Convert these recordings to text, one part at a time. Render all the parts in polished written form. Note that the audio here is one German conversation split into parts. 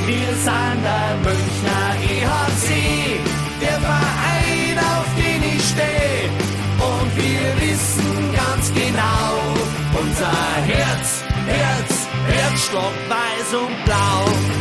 Wir sind der Münchner EHC, der Verein, auf den ich stehe. Und wir wissen ganz genau, unser Herzschlag weiß und blau.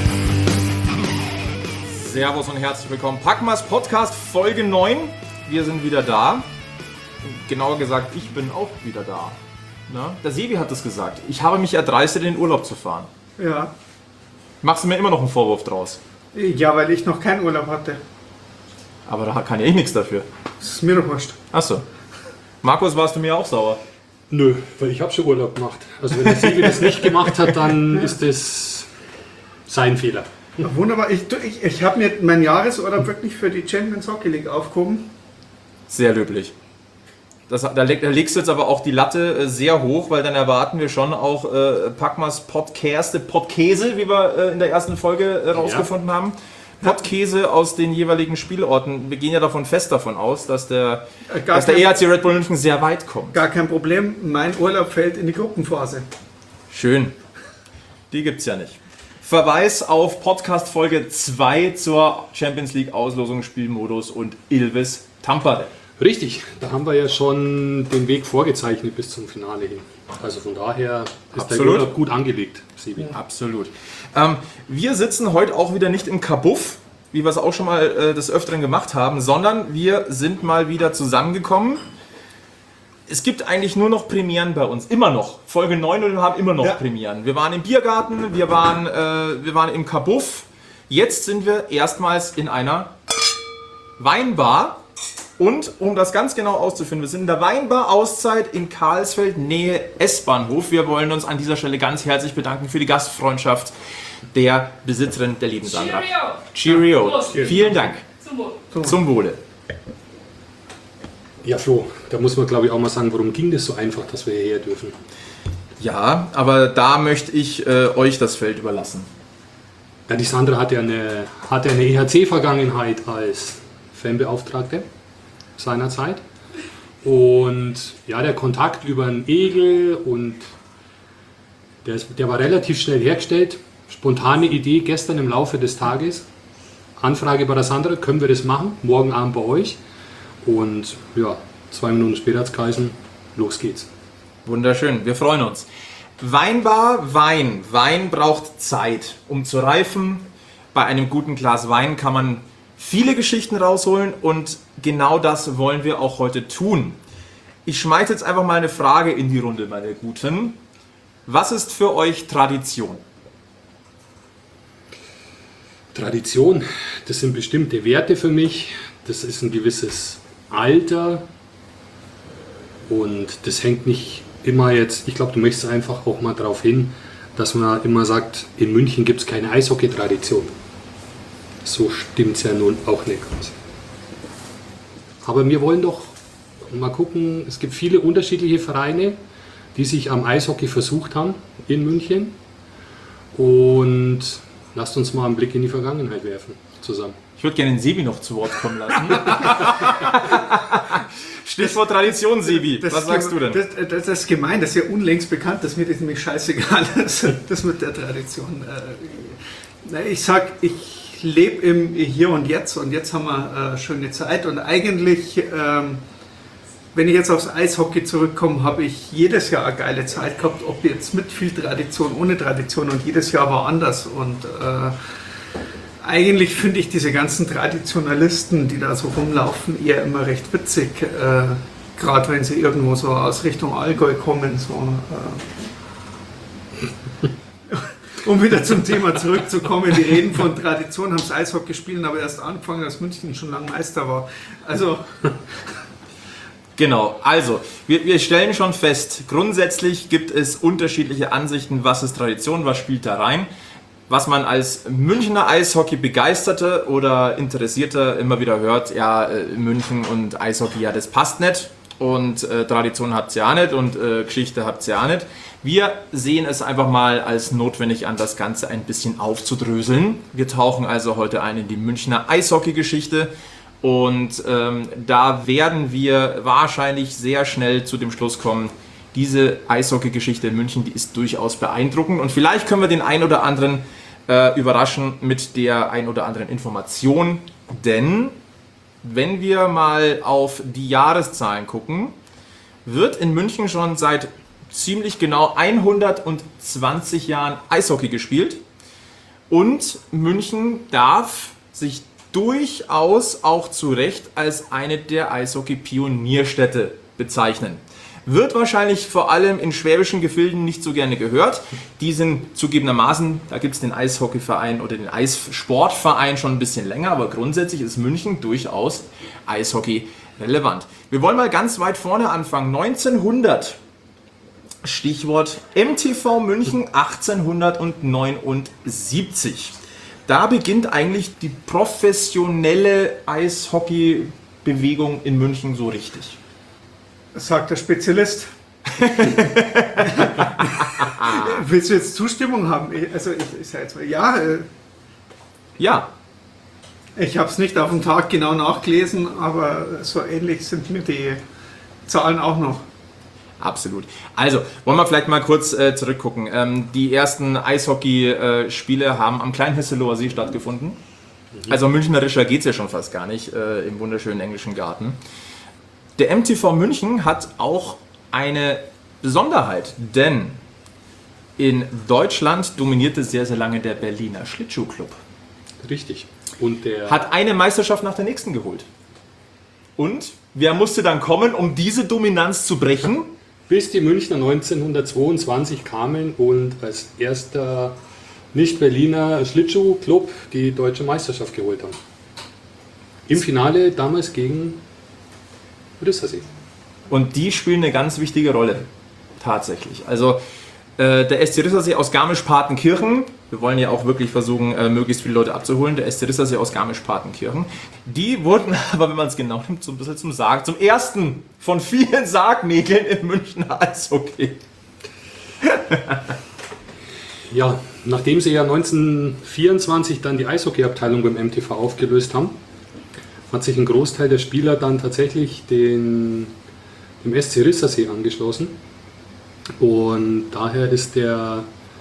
Servus und herzlich willkommen. Packmas Podcast Folge 9. Wir sind wieder da. Genauer gesagt, ich bin auch wieder da. Na? Der Sebi hat es gesagt. Ich habe mich erdreistet, in den Urlaub zu fahren. Ja. Machst du mir immer noch einen Vorwurf draus? Ja, weil ich noch keinen Urlaub hatte. Aber da kann ja ich nichts dafür. Das ist mir doch wurscht. Achso. Markus, warst du mir auch sauer? Nö, weil ich habe schon Urlaub gemacht. Also wenn der Sebi das nicht gemacht hat, dann ist das sein Fehler. Ja, wunderbar. Ich habe mir meinen Jahresurlaub wirklich für die Champions Hockey League aufgehoben. Sehr löblich. Da legst du jetzt aber auch die Latte sehr hoch, weil dann erwarten wir schon auch Packmas Podkäse, wie wir in der ersten Folge rausgefunden haben. Podkäse aus den jeweiligen Spielorten. Wir gehen ja fest davon aus, dass der EHC Red Bull München sehr weit kommt. Gar kein Problem. Mein Urlaub fällt in die Gruppenphase. Schön. Die gibt's ja nicht. Verweis auf Podcast Folge 2 zur Champions League Auslosung, Spielmodus und Ilves Tampere. Richtig, da haben wir ja schon den Weg vorgezeichnet bis zum Finale hin. Also von daher ist der Urlaub gut angelegt, Sebi. Absolut. Wir sitzen heute auch wieder nicht im Kabuff, wie wir es auch schon mal des Öfteren gemacht haben, sondern wir sind mal wieder zusammengekommen. Es gibt eigentlich nur noch Premieren bei uns, immer noch. Folge 9 und wir haben immer noch Premieren. Wir waren im Biergarten, wir waren im Kabuff. Jetzt sind wir erstmals in einer Weinbar. Und um das ganz genau auszufinden, wir sind in der Weinbar Auszeit in Karlsfeld, Nähe S-Bahnhof. Wir wollen uns an dieser Stelle ganz herzlich bedanken für die Gastfreundschaft der Besitzerin der lieben Sandra. Cheerio. Vielen Dank. Zum Wohle. Ja, Flo, da muss man glaube ich auch mal sagen, warum ging das so einfach, dass wir hierher dürfen? Ja, aber da möchte ich euch das Feld überlassen. Ja, die Sandra hat ja eine EHC-Vergangenheit als Fanbeauftragte seinerzeit. Und ja, der Kontakt über einen Egel und der war relativ schnell hergestellt. Spontane Idee gestern im Laufe des Tages. Anfrage bei der Sandra, können wir das machen? Morgen Abend bei euch. Und ja, 2 Minuten später hat es geheißen, los geht's. Wunderschön, wir freuen uns. Weinbar, Wein. Wein braucht Zeit, um zu reifen. Bei einem guten Glas Wein kann man viele Geschichten rausholen und genau das wollen wir auch heute tun. Ich schmeiße jetzt einfach mal eine Frage in die Runde, meine Guten. Was ist für euch Tradition? Tradition, das sind bestimmte Werte für mich. Das ist ein gewisses Alter und das hängt nicht immer jetzt, ich glaube, du möchtest einfach auch mal darauf hin, dass man immer sagt, in München gibt es keine Eishockey-Tradition. So stimmt es ja nun auch nicht ganz. Aber wir wollen doch mal gucken, es gibt viele unterschiedliche Vereine, die sich am Eishockey versucht haben in München. Und lasst uns mal einen Blick in die Vergangenheit werfen zusammen. Ich würde gerne den Sebi noch zu Wort kommen lassen. Stichwort Tradition, Sebi. Was sagst du denn? Das ist gemein, das ist ja unlängst bekannt, dass mir das nämlich scheißegal ist, das mit der Tradition. Ich sag, ich lebe im Hier und Jetzt haben wir schöne Zeit und eigentlich, wenn ich jetzt aufs Eishockey zurückkomme, habe ich jedes Jahr eine geile Zeit gehabt, ob jetzt mit viel Tradition, ohne Tradition und jedes Jahr war anders und eigentlich finde ich diese ganzen Traditionalisten, die da so rumlaufen, eher immer recht witzig, gerade wenn sie irgendwo so aus Richtung Allgäu kommen, so um wieder zum Thema zurückzukommen, die reden von Tradition, haben das Eishockey spielen, aber erst angefangen, als München schon lange Meister war. Also genau, also wir stellen schon fest, grundsätzlich gibt es unterschiedliche Ansichten, was ist Tradition, was spielt da rein. Was man als Münchner Eishockey-Begeisterter oder Interessierter immer wieder hört, ja, München und Eishockey, ja, das passt nicht. Und Tradition habt ihr ja nicht und Geschichte habt ihr ja nicht. Wir sehen es einfach mal als notwendig an, das Ganze ein bisschen aufzudröseln. Wir tauchen also heute ein in die Münchner Eishockey-Geschichte und da werden wir wahrscheinlich sehr schnell zu dem Schluss kommen, diese Eishockey-Geschichte in München, die ist durchaus beeindruckend und vielleicht können wir den einen oder anderen überraschen mit der ein oder anderen Information, denn wenn wir mal auf die Jahreszahlen gucken, wird in München schon seit ziemlich genau 120 Jahren Eishockey gespielt und München darf sich durchaus auch zu Recht als eine der Eishockey-Pionierstädte bezeichnen. Wird wahrscheinlich vor allem in schwäbischen Gefilden nicht so gerne gehört. Die sind zugegebenermaßen, da gibt es den Eishockeyverein oder den Eissportverein schon ein bisschen länger, aber grundsätzlich ist München durchaus Eishockey relevant. Wir wollen mal ganz weit vorne anfangen. 1900, Stichwort MTV München 1879. Da beginnt eigentlich die professionelle Eishockey-Bewegung in München so richtig. Sagt der Spezialist. Willst du jetzt Zustimmung haben? Also ich sage jetzt mal, ja. Ja. Ich habe es nicht auf den Tag genau nachgelesen, aber so ähnlich sind mir die Zahlen auch noch. Absolut. Also, wollen wir vielleicht mal kurz zurückgucken. Die ersten Eishockey-Spiele haben am kleinen Hesseloher See stattgefunden. Also münchnerischer geht es ja schon fast gar nicht, im wunderschönen englischen Garten. Der MTV München hat auch eine Besonderheit, denn in Deutschland dominierte sehr, sehr lange der Berliner Schlittschuhclub. Richtig. Und der Hat eine Meisterschaft nach der nächsten geholt. Und wer musste dann kommen, um diese Dominanz zu brechen? bis die Münchner 1922 kamen und als erster Nicht-Berliner Schlittschuhclub die deutsche Meisterschaft geholt haben. Im Finale damals gegen Rissersee. Und die spielen eine ganz wichtige Rolle, tatsächlich. Also der SC Rissersee aus Garmisch-Partenkirchen, wir wollen ja auch wirklich versuchen, möglichst viele Leute abzuholen, der SC Rissersee aus Garmisch-Partenkirchen, die wurden aber, wenn man es genau nimmt, so ein bisschen zum ersten von vielen Sargnägeln im Münchner Eishockey. Ja, nachdem sie ja 1924 dann die Eishockeyabteilung beim MTV aufgelöst haben, hat sich ein Großteil der Spieler dann tatsächlich dem SC Rissersee angeschlossen. Und daher ist der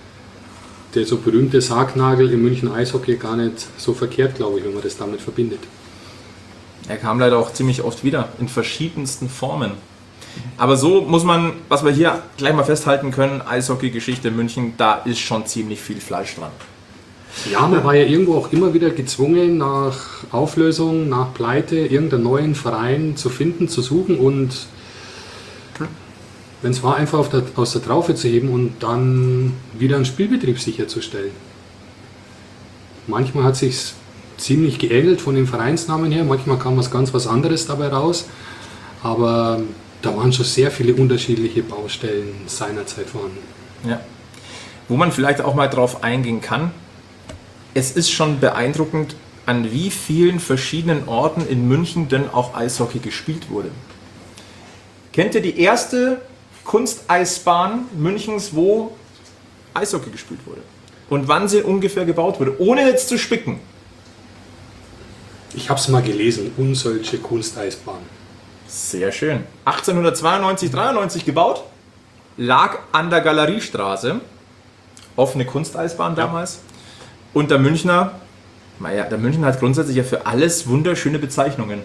so berühmte Sargnagel im München Eishockey gar nicht so verkehrt, glaube ich, wenn man das damit verbindet. Er kam leider auch ziemlich oft wieder, in verschiedensten Formen. Aber so muss man, was wir hier gleich mal festhalten können, Eishockey-Geschichte München, da ist schon ziemlich viel Fleisch dran. Ja, man war ja irgendwo auch immer wieder gezwungen, nach Auflösung, nach Pleite, irgendeinen neuen Verein zu finden, zu suchen und wenn es war, einfach aus der Traufe zu heben und dann wieder einen Spielbetrieb sicherzustellen. Manchmal hat es sich ziemlich geähnelt von den Vereinsnamen her, manchmal kam was anderes dabei raus, aber da waren schon sehr viele unterschiedliche Baustellen seinerzeit vorhanden. Ja. Wo man vielleicht auch mal drauf eingehen kann, es ist schon beeindruckend, an wie vielen verschiedenen Orten in München denn auch Eishockey gespielt wurde. Kennt ihr die erste Kunsteisbahn Münchens, wo Eishockey gespielt wurde? Und wann sie ungefähr gebaut wurde, ohne jetzt zu spicken? Ich habe es mal gelesen, Unsölsche Kunsteisbahn. Sehr schön. 1892, 93 gebaut, lag an der Galeriestraße, offene Kunsteisbahn damals. Und der Münchner hat grundsätzlich ja für alles wunderschöne Bezeichnungen.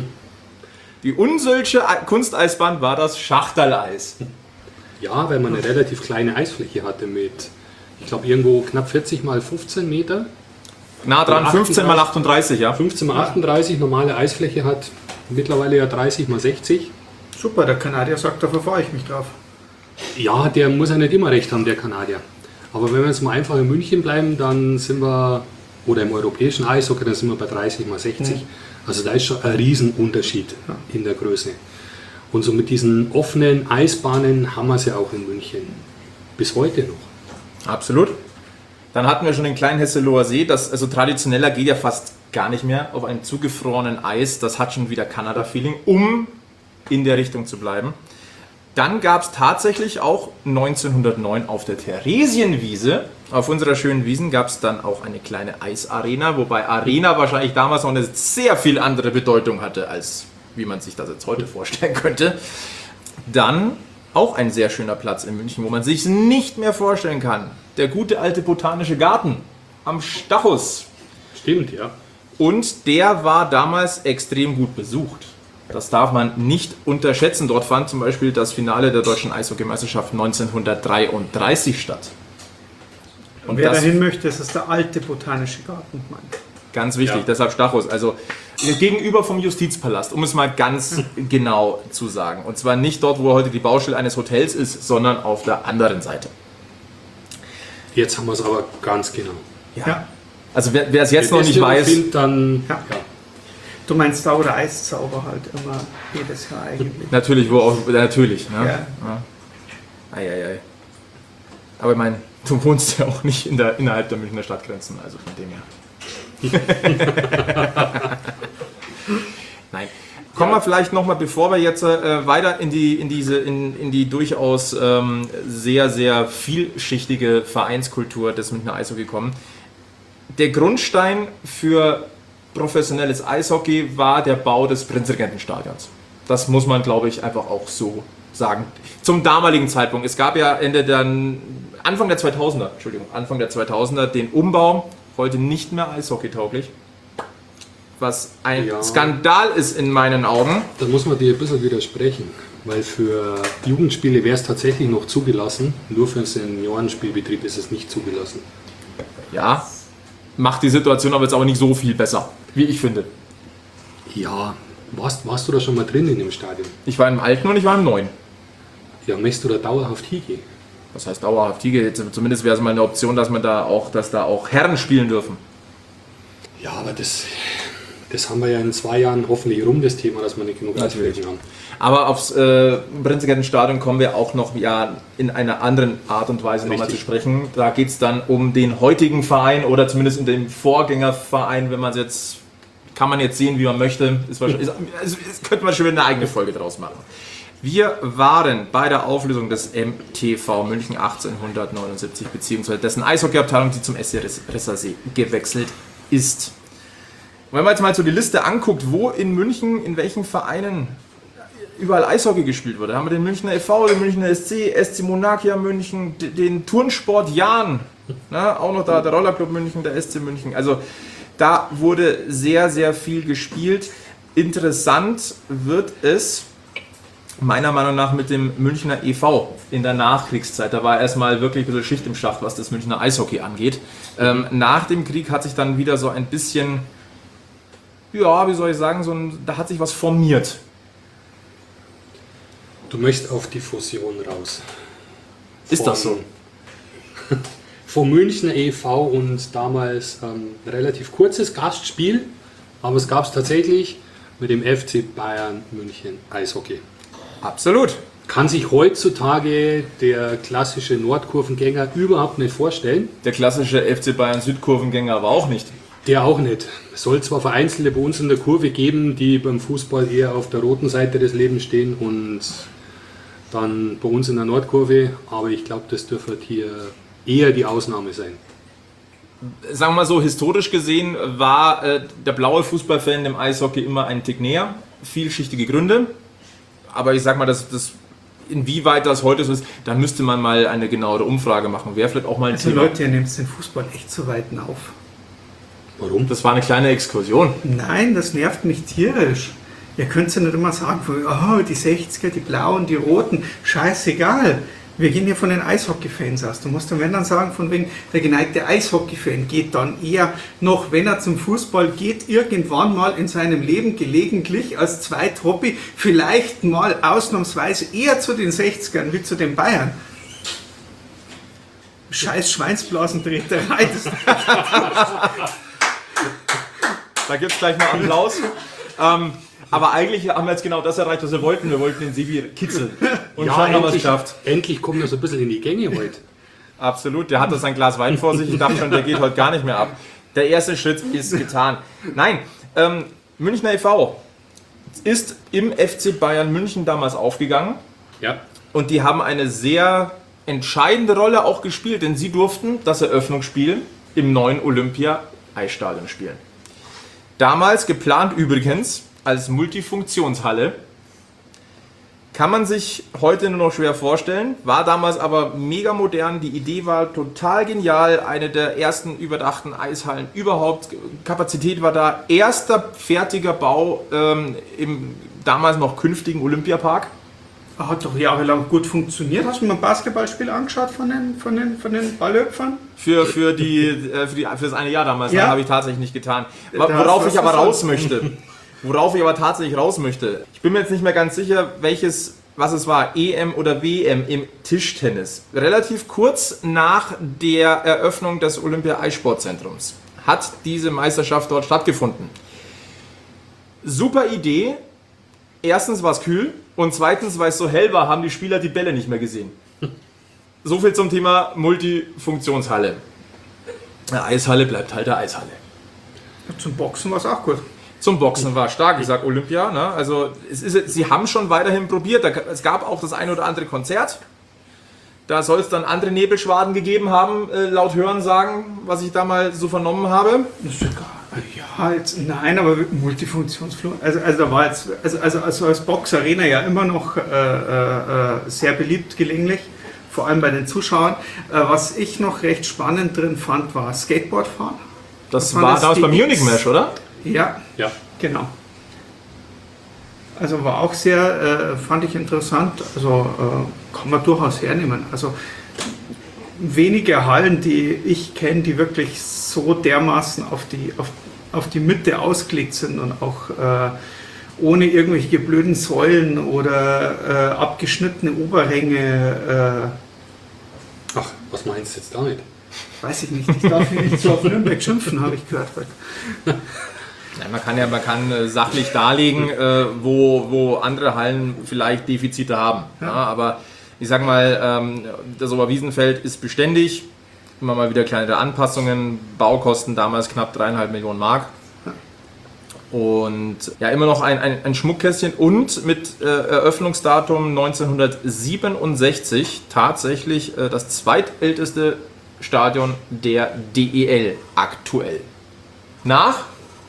Die Unsölsche Kunsteisbahn war das Schachterleis. Ja, weil man eine relativ kleine Eisfläche hatte mit, ich glaube, irgendwo knapp 40 mal 15 Meter. Nah dran, 15 mal 38, ja. 15 mal 38, normale Eisfläche hat mittlerweile ja 30 mal 60. Super, der Kanadier sagt, da verfahre ich mich drauf. Ja, der muss ja nicht immer recht haben, der Kanadier. Aber wenn wir jetzt mal einfach in München bleiben, dann sind wir, oder im europäischen Eishockey, dann sind wir bei 30 mal 60. Also da ist schon ein Riesenunterschied in der Größe. Und so mit diesen offenen Eisbahnen haben wir es ja auch in München. Bis heute noch. Absolut. Dann hatten wir schon den kleinen Hesseloher See. Das, also traditioneller geht ja fast gar nicht mehr auf einem zugefrorenen Eis. Das hat schon wieder Kanada-Feeling, um in der Richtung zu bleiben. Dann gab es tatsächlich auch 1909 auf der Theresienwiese, auf unserer schönen Wiesen, gab es dann auch eine kleine Eisarena, wobei Arena wahrscheinlich damals noch eine sehr viel andere Bedeutung hatte, als wie man sich das jetzt heute vorstellen könnte. Dann auch ein sehr schöner Platz in München, wo man sich nicht mehr vorstellen kann. Der gute alte Botanische Garten. am Stachus. Stimmt, ja. Und der war damals extrem gut besucht. Das darf man nicht unterschätzen. Dort fand zum Beispiel das Finale der deutschen Eishockeymeisterschaft 1933 statt. Und Wer das, dahin möchte, ist der alte Botanische Garten. ganz wichtig, Ja. deshalb Stachus. Also gegenüber vom Justizpalast, um es mal ganz genau zu sagen. Und zwar nicht dort, wo heute die Baustelle eines Hotels ist, sondern auf der anderen Seite. Jetzt haben wir es aber ganz genau. Ja. Also wer es jetzt Wenn noch nicht das weiß, findet, dann Ja. Du meinst da, wo der Eiszauber halt immer jedes Jahr eigentlich. natürlich, wo auch, natürlich. Ne? Ja. Eieiei. Aber ich meine, du wohnst ja auch nicht innerhalb der Münchner Stadtgrenzen, also von dem her. Nein. Kommen wir vielleicht nochmal, bevor wir jetzt weiter in die durchaus sehr, sehr vielschichtige Vereinskultur des Münchner Eishockey kommen. Der Grundstein für professionelles Eishockey war der Bau des Prinzregentenstadions. Das muss man, glaube ich, einfach auch so sagen. Zum damaligen Zeitpunkt. Es gab ja Anfang der 2000er den Umbau, heute nicht mehr eishockeytauglich. Was ein Skandal ist in meinen Augen. Da muss man dir ein bisschen widersprechen, weil für Jugendspiele wäre es tatsächlich noch zugelassen, nur für den Seniorenspielbetrieb ist es nicht zugelassen. Ja, macht die Situation aber jetzt auch nicht so viel besser, wie ich finde. Ja, warst du da schon mal drin in dem Stadion? Ich war im Alten und ich war im Neuen. Ja, möchtest du da dauerhaft hingehen? Was heißt dauerhaft Hige? Zumindest wäre es mal eine Option, dass da auch Herren spielen dürfen. Ja, aber das haben wir ja in 2 Jahren hoffentlich rum, das Thema, dass wir nicht genug Eisflächen haben. Aber aufs Prinzregentenstadion kommen wir auch noch in einer anderen Art und Weise nochmal zu sprechen. Da geht es dann um den heutigen Verein oder zumindest in dem Vorgängerverein, wenn man es jetzt, kann man jetzt sehen, wie man möchte. Es könnte man schon wieder eine eigene Folge draus machen. Wir waren bei der Auflösung des MTV München 1879, beziehungsweise dessen Eishockeyabteilung, die zum SC Rissersee gewechselt ist. Wenn man jetzt mal so die Liste anguckt, wo in München, in welchen Vereinen überall Eishockey gespielt wurde, haben wir den Münchner e.V., den Münchner SC, SC Monakia München, den Turnsport Jahn, auch noch da der Rollerclub München, der SC München. Also da wurde sehr, sehr viel gespielt. Interessant wird es meiner Meinung nach mit dem Münchner e.V. in der Nachkriegszeit. Da war erstmal wirklich ein bisschen Schicht im Schacht, was das Münchner Eishockey angeht. Nach dem Krieg hat sich dann wieder so ein bisschen, ja, wie soll ich sagen, da hat sich was formiert. Du möchtest auf die Fusion raus. Ist das so? Vom Münchner e.V. und damals relativ kurzes Gastspiel, aber es gab es tatsächlich mit dem FC Bayern München Eishockey. Absolut. Kann sich heutzutage der klassische Nordkurvengänger überhaupt nicht vorstellen. Der klassische FC Bayern Südkurvengänger aber auch nicht. Der auch nicht. Es soll zwar vereinzelte bei uns in der Kurve geben, die beim Fußball eher auf der roten Seite des Lebens stehen und dann bei uns in der Nordkurve, aber ich glaube, das dürfte hier eher die Ausnahme sein. Sagen wir mal so, historisch gesehen war der blaue Fußballfan dem Eishockey immer einen Tick näher. Vielschichtige Gründe. Aber ich sag mal, inwieweit das heute so ist, da müsste man mal eine genauere Umfrage machen. Wäre vielleicht auch mal ein Also Thema. Leute, ihr nehmt den Fußball echt zu weit auf. Warum? Das war eine kleine Exkursion. Nein, das nervt mich tierisch. Ihr könnt ja nicht immer sagen, oh, die 60er, die Blauen, die Roten, scheißegal. Wir gehen hier von den Eishockey-Fans aus. Du musst dann, wenn dann sagen, von wegen der geneigte Eishockey-Fan geht dann eher noch, wenn er zum Fußball geht, irgendwann mal in seinem Leben gelegentlich als Zweithobby vielleicht mal ausnahmsweise eher zu den 60ern wie zu den Bayern. Scheiß Schweinsblasentreterei. Da gibt es gleich mal Applaus. Aber eigentlich haben wir jetzt genau das erreicht, was wir wollten. Wir wollten den Sebi kitzeln. Und schon haben wir es geschafft. Endlich kommt er so ein bisschen in die Gänge heute. Absolut. Der hat das ein Glas Wein vor sich. Ich dachte schon, der geht heute gar nicht mehr ab. Der erste Schritt ist getan. Nein, Münchner e.V. ist im FC Bayern München damals aufgegangen. Ja. Und die haben eine sehr entscheidende Rolle auch gespielt, denn sie durften das Eröffnungsspiel im neuen Olympia-Eisstadion spielen. Damals geplant übrigens als Multifunktionshalle, Kann man sich heute nur noch schwer vorstellen, war damals aber mega modern. Die Idee war total genial. Eine der ersten überdachten Eishallen überhaupt. Kapazität war da. Erster fertiger Bau im damals noch künftigen Olympiapark. Hat doch jahrelang gut funktioniert. Hast du mal ein Basketballspiel angeschaut von den Ballhüpfern? Für das eine Jahr damals, Ja. habe ich tatsächlich nicht getan. Worauf ich aber raus möchte. Ich bin mir jetzt nicht mehr ganz sicher, was es war, EM oder WM im Tischtennis. Relativ kurz nach der Eröffnung des Olympia-Eissportzentrums hat diese Meisterschaft dort stattgefunden. Super Idee. Erstens war es kühl und zweitens, weil es so hell war, haben die Spieler die Bälle nicht mehr gesehen. So viel zum Thema Multifunktionshalle. Eine Eishalle bleibt halt eine Eishalle. Zum Boxen war es auch gut. Zum Boxen war stark, ich sag Olympia. Ne? Also sie haben schon weiterhin probiert. Es gab auch das ein oder andere Konzert. Da soll es dann andere Nebelschwaden gegeben haben, laut Hörensagen, was ich da mal so vernommen habe. Das ist egal. Ja, nein, aber Multifunktionsflur. Also da war jetzt, also als Boxarena ja immer noch sehr beliebt gelegentlich, vor allem bei den Zuschauern. Was ich noch recht spannend drin fand, war Skateboardfahren. Das war damals beim Munich Mesh, oder? Ja, Ja. genau. Also war auch sehr, fand ich interessant. Also kann man durchaus hernehmen. Also wenige Hallen, die ich kenne, die wirklich so dermaßen auf die Mitte ausgelegt sind und auch ohne irgendwelche blöden Säulen oder abgeschnittene Oberränge. Ach, was meinst du jetzt damit? Weiß ich nicht. Ich darf hier nicht so auf Nürnberg schimpfen, habe ich gehört. Ja, man kann sachlich darlegen, wo andere Hallen vielleicht Defizite haben. Ja, aber ich sag mal, das Oberwiesenfeld ist beständig. Immer mal wieder kleinere Anpassungen. Baukosten damals knapp 3,5 Millionen Mark. Und ja, immer noch ein Schmuckkästchen und mit Eröffnungsdatum 1967 tatsächlich das zweitälteste Stadion der DEL aktuell. Nach?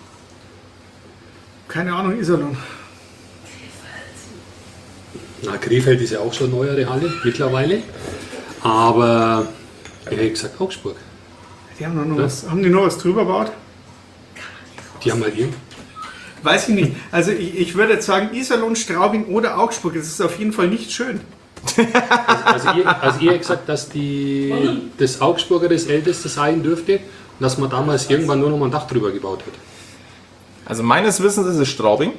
Keine Ahnung, Iserlohn. Na, Krefeld ist ja auch schon eine neuere Halle mittlerweile. Aber ich hätte gesagt Augsburg. Die haben die noch was drüber gebaut? Die haben halt hier. Weiß ich nicht. Also ich würde jetzt sagen Iserlohn, Straubing oder Augsburg. Das ist auf jeden Fall nicht schön. Also ihr habt gesagt, dass das Augsburger das älteste sein dürfte und dass man damals irgendwann nur noch mal ein Dach drüber gebaut hat. Also meines Wissens ist es Straubing.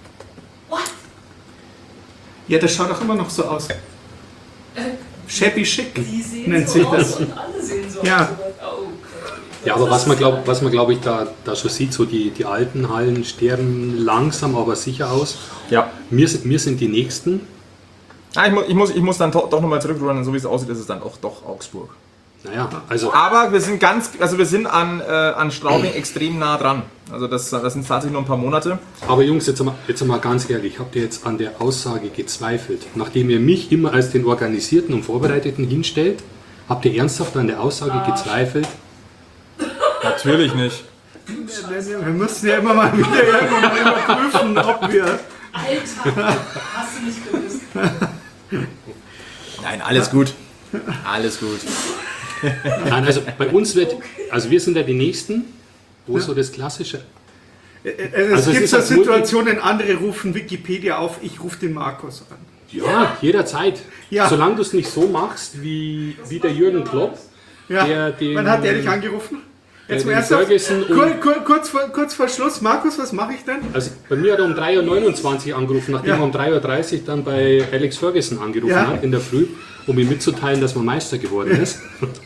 Ja, das schaut auch immer noch so aus. Shabby chic Die sehen nennt so sich aus das. und alle sehen so Ja. aus. Oh. Ja, aber was man glaube ich da schon sieht, so die alten Hallen sterben langsam, aber sicher aus. Ja. Mir sind die nächsten. Ich muss dann doch nochmal zurückrudern, so wie es aussieht, ist es dann auch doch Augsburg. Naja, also Aber wir sind an Straubing extrem nah dran. Also das sind tatsächlich nur ein paar Monate. aber Jungs, jetzt mal ganz ehrlich, habt ihr jetzt an der Aussage gezweifelt? Nachdem ihr mich immer als den Organisierten und Vorbereiteten hinstellt, habt ihr ernsthaft an der Aussage gezweifelt? Natürlich nicht. Wir müssen ja immer mal wieder irgendwann überprüfen, ob wir... Alter, hast du nicht gewusst. Nein, alles gut. Alles gut. Nein, also bei uns wir sind ja die Nächsten, wo so das Klassische... Es Also es gibt ist so das Situationen, andere rufen Wikipedia auf, ich rufe den Markus an. Ja, jederzeit. Ja. Solange du es nicht so machst wie der Jürgen Klopp, Ja. der Wann hat der dich angerufen? Jetzt den mal ernsthaft. Ferguson um- Kurz vor Schluss. Markus, was mache ich denn? Also bei mir hat er um 3.29 Uhr angerufen, nachdem Ja. er um 3.30 Uhr dann bei Alex Ferguson angerufen Ja. hat in der Früh, um ihm mitzuteilen, dass man Meister geworden ist.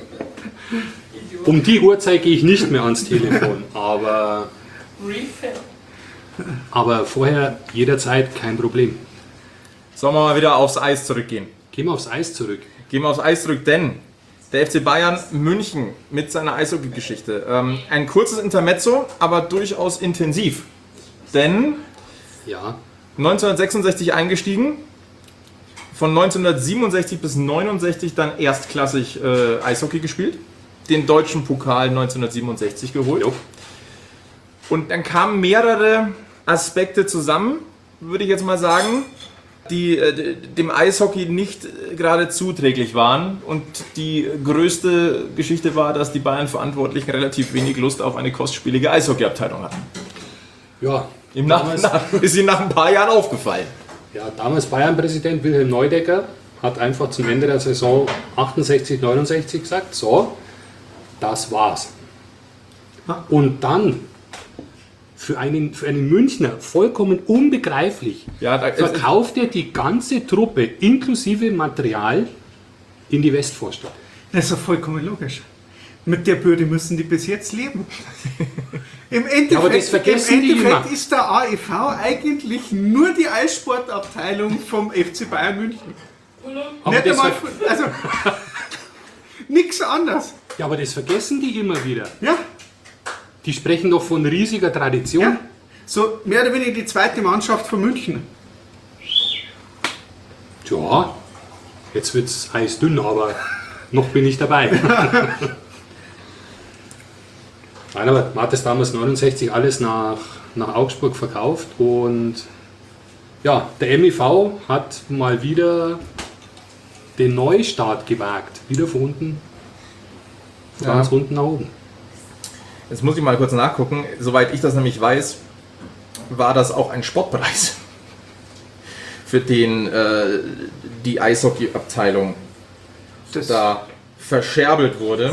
Um die Uhrzeit gehe ich nicht mehr ans Telefon, aber vorher jederzeit kein Problem. Sollen wir mal wieder aufs Eis zurückgehen? Gehen wir aufs Eis zurück. Gehen wir aufs Eis zurück, denn der FC Bayern München mit seiner Eishockey-Geschichte. Ein kurzes Intermezzo, aber durchaus intensiv. Denn Ja, 1966 eingestiegen, von 1967 bis 1969 dann erstklassig Eishockey gespielt, den deutschen Pokal 1967 geholt. jo. Und dann kamen mehrere Aspekte zusammen, würde ich jetzt mal sagen. die dem Eishockey nicht gerade zuträglich waren. Und die größte Geschichte war, dass die Bayern-Verantwortlichen relativ wenig Lust auf eine kostspielige Eishockeyabteilung hatten. Ja, Im Nachhinein ist ihnen nach ein paar Jahren aufgefallen. ja, damals Bayern-Präsident Wilhelm Neudecker hat einfach zum Ende der Saison 68, 69 gesagt, so, das war's. Und dann für einen Münchner vollkommen unbegreiflich Ja, verkauft er die ganze Truppe inklusive Material in die Westvorstadt. Das ist doch vollkommen logisch. Mit der Bürde müssen die bis jetzt leben. Im Endeffekt, aber das vergessen die immer. ist der AEV eigentlich nur die Eissportabteilung vom FC Bayern München. Aber Nicht das, einmal, also nichts anderes. ja, aber das vergessen die immer wieder. Ja, Die sprechen doch von riesiger Tradition. ja. So mehr oder weniger die zweite Mannschaft von München. Ja, jetzt wird's eisdünn, aber noch bin ich dabei. Nein, aber man hat das damals 69 alles nach Augsburg verkauft und ja, der MIV hat mal wieder den Neustart gewagt. Wieder von unten, von Ja. ganz unten nach oben. Jetzt muss ich mal kurz nachgucken. Soweit ich das nämlich weiß, war das auch ein Spottpreis, für den die Eishockey-Abteilung Das, da verscherbelt wurde.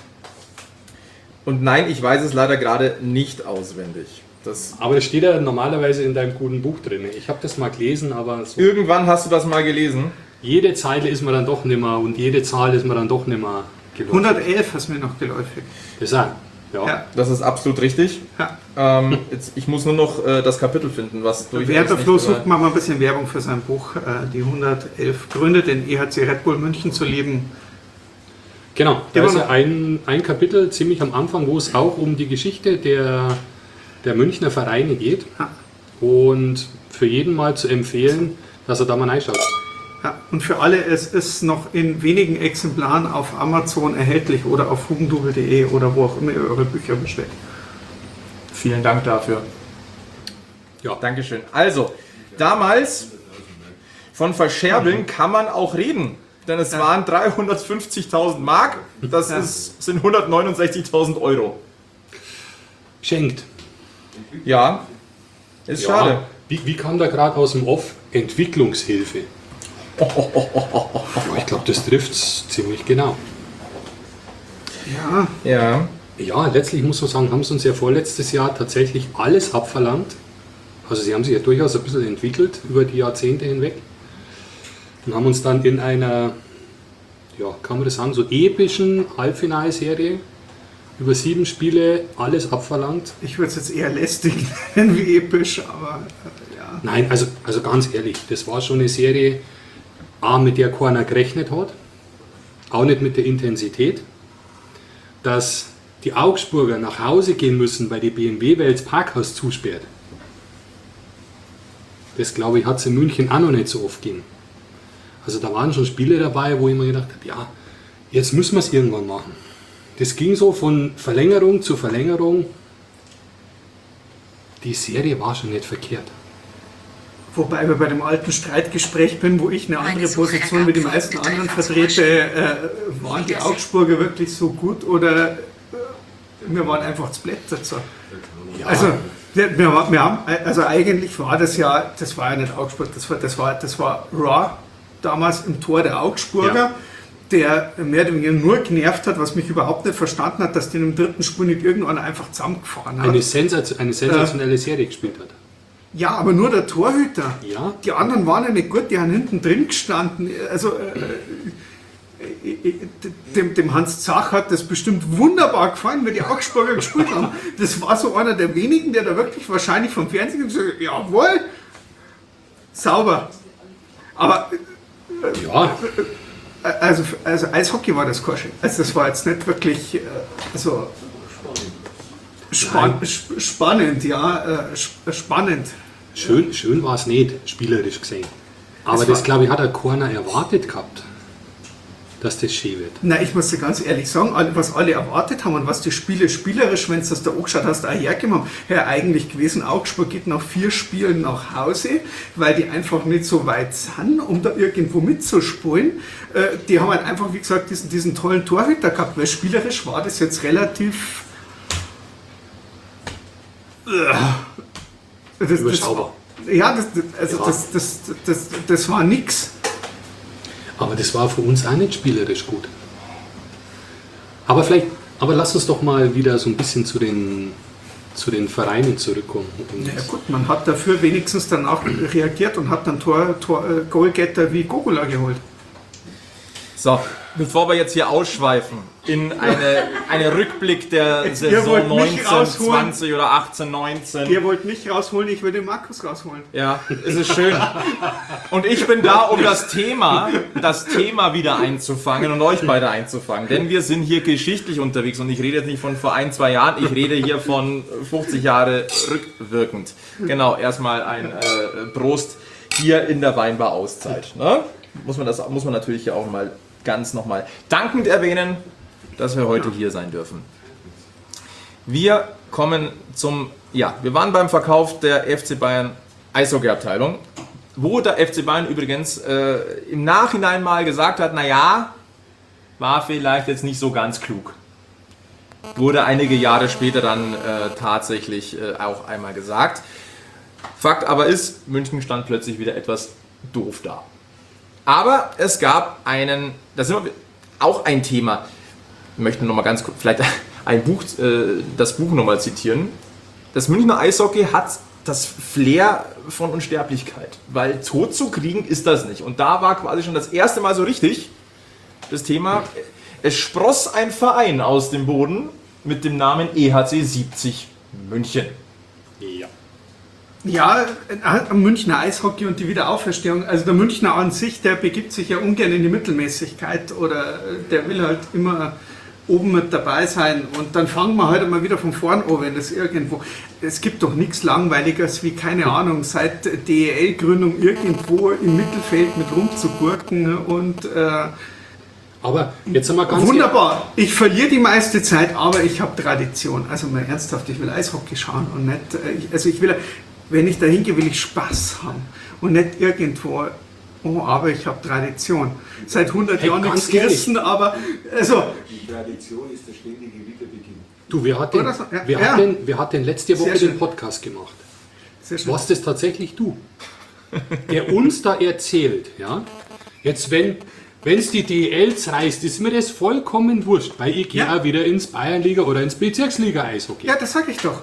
Und nein, ich weiß es leider gerade nicht auswendig. Das, Aber das steht ja normalerweise in deinem guten Buch drin. Ich habe das mal gelesen, aber so irgendwann hast du das mal gelesen. jede Zeile ist mir dann doch nimmer und jede Zahl ist mir dann doch nimmer geläufig. 111 ist mir noch geläufig. Das auch. Ja. Ja. Das ist absolut richtig. Ja. Ich muss nur noch das Kapitel finden, was durchaus Werder nicht Flo über- sucht mal ein bisschen Werbung für sein Buch, die 111 Gründe, den EHC Red Bull München zu lieben. Genau, da Immer ist ja noch. ein Kapitel ziemlich am Anfang, wo es auch um die Geschichte der Münchner Vereine geht. Ja. Und für jeden mal zu empfehlen, dass er da mal reinschaut. Ja, und für alle, es ist noch in wenigen Exemplaren auf Amazon erhältlich oder auf hugendubel.de oder wo auch immer ihr eure Bücher bestellt. Vielen Dank dafür. Ja. Dankeschön. Also, damals von Verscherbeln kann man auch reden. Denn es waren 350.000 Mark, das sind 169.000 Euro. Schenkt. Ja, ist schade. Wie kam da gerade aus dem Off? Entwicklungshilfe. Ja, ich glaube, das trifft es ziemlich genau. Ja, Ja, Ja, letztlich muss man sagen, haben sie uns ja vorletztes Jahr tatsächlich alles abverlangt. Also sie haben sich ja durchaus ein bisschen entwickelt über die Jahrzehnte hinweg und haben uns dann in einer, ja, kann man das sagen, so epischen Halbfinalserie über 7 Spiele alles abverlangt. ich würde es jetzt eher lästig nennen wie episch, aber ja. Nein, also ganz ehrlich, das war schon eine Serie, A, mit der keiner gerechnet hat, auch nicht mit der Intensität, dass die Augsburger nach Hause gehen müssen, weil die BMW-Welt das Parkhaus zusperrt. Das, glaube ich, hat es in München auch noch nicht so oft gegeben. Also da waren schon Spiele dabei, wo ich mir gedacht habe, ja, jetzt müssen wir es irgendwann machen. Das ging so von Verlängerung zu Verlängerung. Die Serie war schon nicht verkehrt. Wobei wir bei dem alten Streitgespräch bin, wo ich eine andere Position wie die meisten anderen vertrete, waren die Augsburger wirklich so gut oder wir waren einfach das Blätterzer. Ja, Also, wir haben, also eigentlich war das ja nicht Augsburg, das war Raw damals im Tor der Augsburger, Ja. der mehr oder weniger nur genervt hat, was mich überhaupt nicht verstanden hat, dass den im dritten Spiel nicht irgendwann einfach zusammengefahren hat. eine sensationelle Serie gespielt hat. Ja, aber nur der Torhüter. Ja. Die anderen waren ja nicht gut, die haben hinten drin gestanden. Also dem Hans Zach hat das bestimmt wunderbar gefallen, weil die Augsburger gespielt haben. Das war so einer der wenigen, der da wirklich wahrscheinlich vom Fernsehen gesagt hat, jawohl, sauber. Aber Ja, also Eishockey war das Korsche. Also das war jetzt nicht wirklich spannend, ja, spannend. schön war es nicht, spielerisch gesehen. Aber das, glaube ich, hat der keiner erwartet gehabt. dass das schön wird. Na, ich muss dir ganz ehrlich sagen, was alle erwartet haben und was die Spiele spielerisch, wenn du das da angeschaut hast, auch hergegeben haben, eigentlich gewesen, Augsburg geht nach 4 Spielen nach Hause, weil die einfach nicht so weit sind, um da irgendwo mitzuspielen. Die haben halt einfach, wie gesagt, diesen tollen Torhüter gehabt, weil spielerisch war das jetzt relativ Überschaubar. Das war nix. Aber das war für uns auch nicht spielerisch gut. Aber lass uns doch mal wieder so ein bisschen zu den Vereinen zurückkommen. Ja gut, man hat dafür wenigstens danach reagiert und hat dann Goalgetter wie Gogula geholt. So, bevor wir jetzt hier ausschweifen in eine Rückblick der Saison 19, 20 oder 18, 19. Ihr wollt mich rausholen, ich will den Markus rausholen. Ja, es ist schön. Und ich bin da, um das Thema wieder einzufangen und euch beide einzufangen. Denn wir sind hier geschichtlich unterwegs und ich rede jetzt nicht von vor 1, 2 Jahren, ich rede hier von 50 Jahre rückwirkend. Genau, erstmal ein Prost hier in der Weinbar Auszeit. Ne? Muss man natürlich hier auch mal ganz nochmal dankend erwähnen, dass wir heute hier sein dürfen. Wir kommen wir waren beim Verkauf der FC Bayern Eishockey-Abteilung, wo der FC Bayern übrigens im Nachhinein mal gesagt hat, naja, war vielleicht jetzt nicht so ganz klug. Wurde einige Jahre später dann tatsächlich auch einmal gesagt. Fakt aber ist, München stand plötzlich wieder etwas doof da. Aber es gab das ist auch ein Thema, ich möchte noch mal ganz kurz vielleicht das Buch nochmal zitieren. Das Münchner Eishockey hat das Flair von Unsterblichkeit, weil tot zu kriegen ist das nicht. Und da war quasi schon das erste Mal so richtig das Thema, es spross ein Verein aus dem Boden mit dem Namen EHC 70 München. Ja. Ja, Münchner Eishockey und die Wiederauferstehung. Also der Münchner an sich, der begibt sich ja ungern in die Mittelmäßigkeit oder der will halt immer oben mit dabei sein. Und dann fangen wir halt mal wieder von vorn an, wenn das irgendwo... Es gibt doch nichts Langweiligeres wie, keine Ahnung, seit DEL-Gründung irgendwo im Mittelfeld mit rumzugurken und... Aber jetzt haben wir ganz... Wunderbar, ich verliere die meiste Zeit, aber ich habe Tradition. Also mal ernsthaft, ich will Eishockey schauen und nicht... ich will... Wenn ich da hingehe, will ich Spaß haben und nicht irgendwo, aber ich habe Tradition. Seit 100 Jahren nichts gerissen, aber also... Die Tradition ist der ständige Wiederbeginn. Du, wir hatten letzte Woche den Podcast gemacht. Was das tatsächlich du, der uns da erzählt, ja, jetzt wenn es die DL reißt, ist mir das vollkommen wurscht, weil ich gehe auch wieder ins Bayernliga oder ins Bezirksliga Eishockey. Ja, das sage ich doch.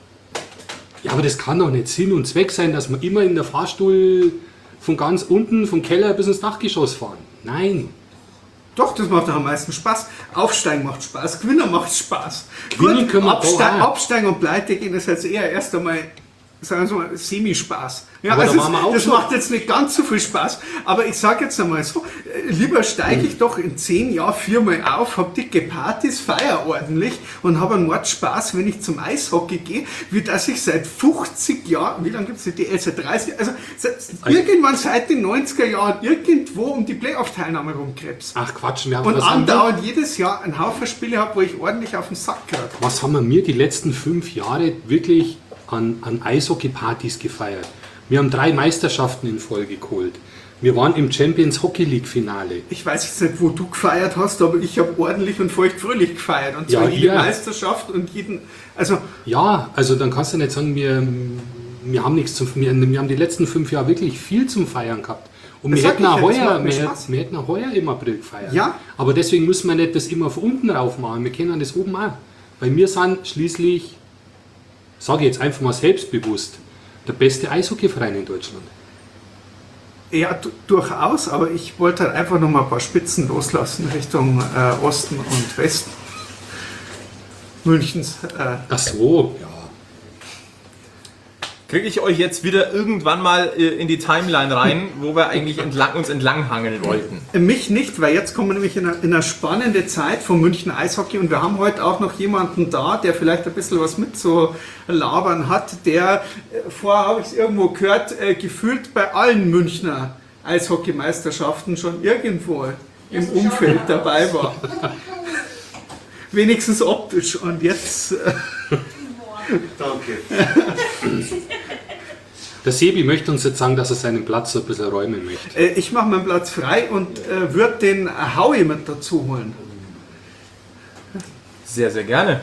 Ja, aber das kann doch nicht Sinn und Zweck sein, dass wir immer in der Fahrstuhl von ganz unten, vom Keller bis ins Dachgeschoss fahren. Nein. Doch, das macht doch am meisten Spaß. Aufsteigen macht Spaß, Gewinner macht Spaß. Gewinnen können wir Absteigen und Pleite gehen ist jetzt eher erst einmal, sagen wir mal, Semi-Spaß. Ja, aber also das macht jetzt nicht ganz so viel Spaß, aber ich sage jetzt einmal so, lieber steige ich doch in 10 Jahren 4-mal auf, habe dicke Partys, feier ordentlich und habe einen Mord Spaß, wenn ich zum Eishockey gehe, wie dass ich seit 50 Jahren, wie lange gibt es die DL, seit 30, also irgendwann seit den 90er Jahren irgendwo um die Playoff-Teilnahme rumkrebs. Ach Quatsch, wir haben und andauernd jedes Jahr einen Haufen Spiele habe, wo ich ordentlich auf den Sack kriege. Was haben wir die letzten 5 Jahre wirklich an Eishockey-Partys gefeiert? Wir haben 3 Meisterschaften in Folge geholt. Wir waren im Champions Hockey League Finale. Ich weiß jetzt nicht, wo du gefeiert hast, aber ich habe ordentlich und feuchtfröhlich gefeiert. Und zwar ja, jede Meisterschaft und jeden... Also ja, also dann kannst du nicht sagen, wir haben nichts zum... Wir haben die letzten 5 Jahre wirklich viel zum Feiern gehabt. Und wir hätten auch heuer im April gefeiert. Ja. Aber deswegen müssen wir nicht das immer von unten rauf machen. Wir kennen das oben auch. Weil wir sind schließlich, sage ich jetzt einfach mal selbstbewusst, der beste Eishockeyverein in Deutschland. Ja, durchaus, aber ich wollte halt einfach noch mal ein paar Spitzen loslassen Richtung Osten und Westen Münchens. Ach so, ja. Kriege ich euch jetzt wieder irgendwann mal in die Timeline rein, wo wir eigentlich uns entlanghangeln wollten? Mich nicht, weil jetzt kommen wir nämlich in eine spannende Zeit vom München Eishockey und wir haben heute auch noch jemanden da, der vielleicht ein bisschen was mit zu labern hat, der, vorher habe ich es irgendwo gehört, gefühlt bei allen Münchner Eishockeymeisterschaften schon irgendwo im Umfeld dabei war. Wenigstens optisch. Und jetzt... Danke. Der Sebi möchte uns jetzt sagen, dass er seinen Platz so ein bisschen räumen möchte. ich mache meinen Platz frei und würde den Howie mit dazu holen. Sehr, sehr gerne.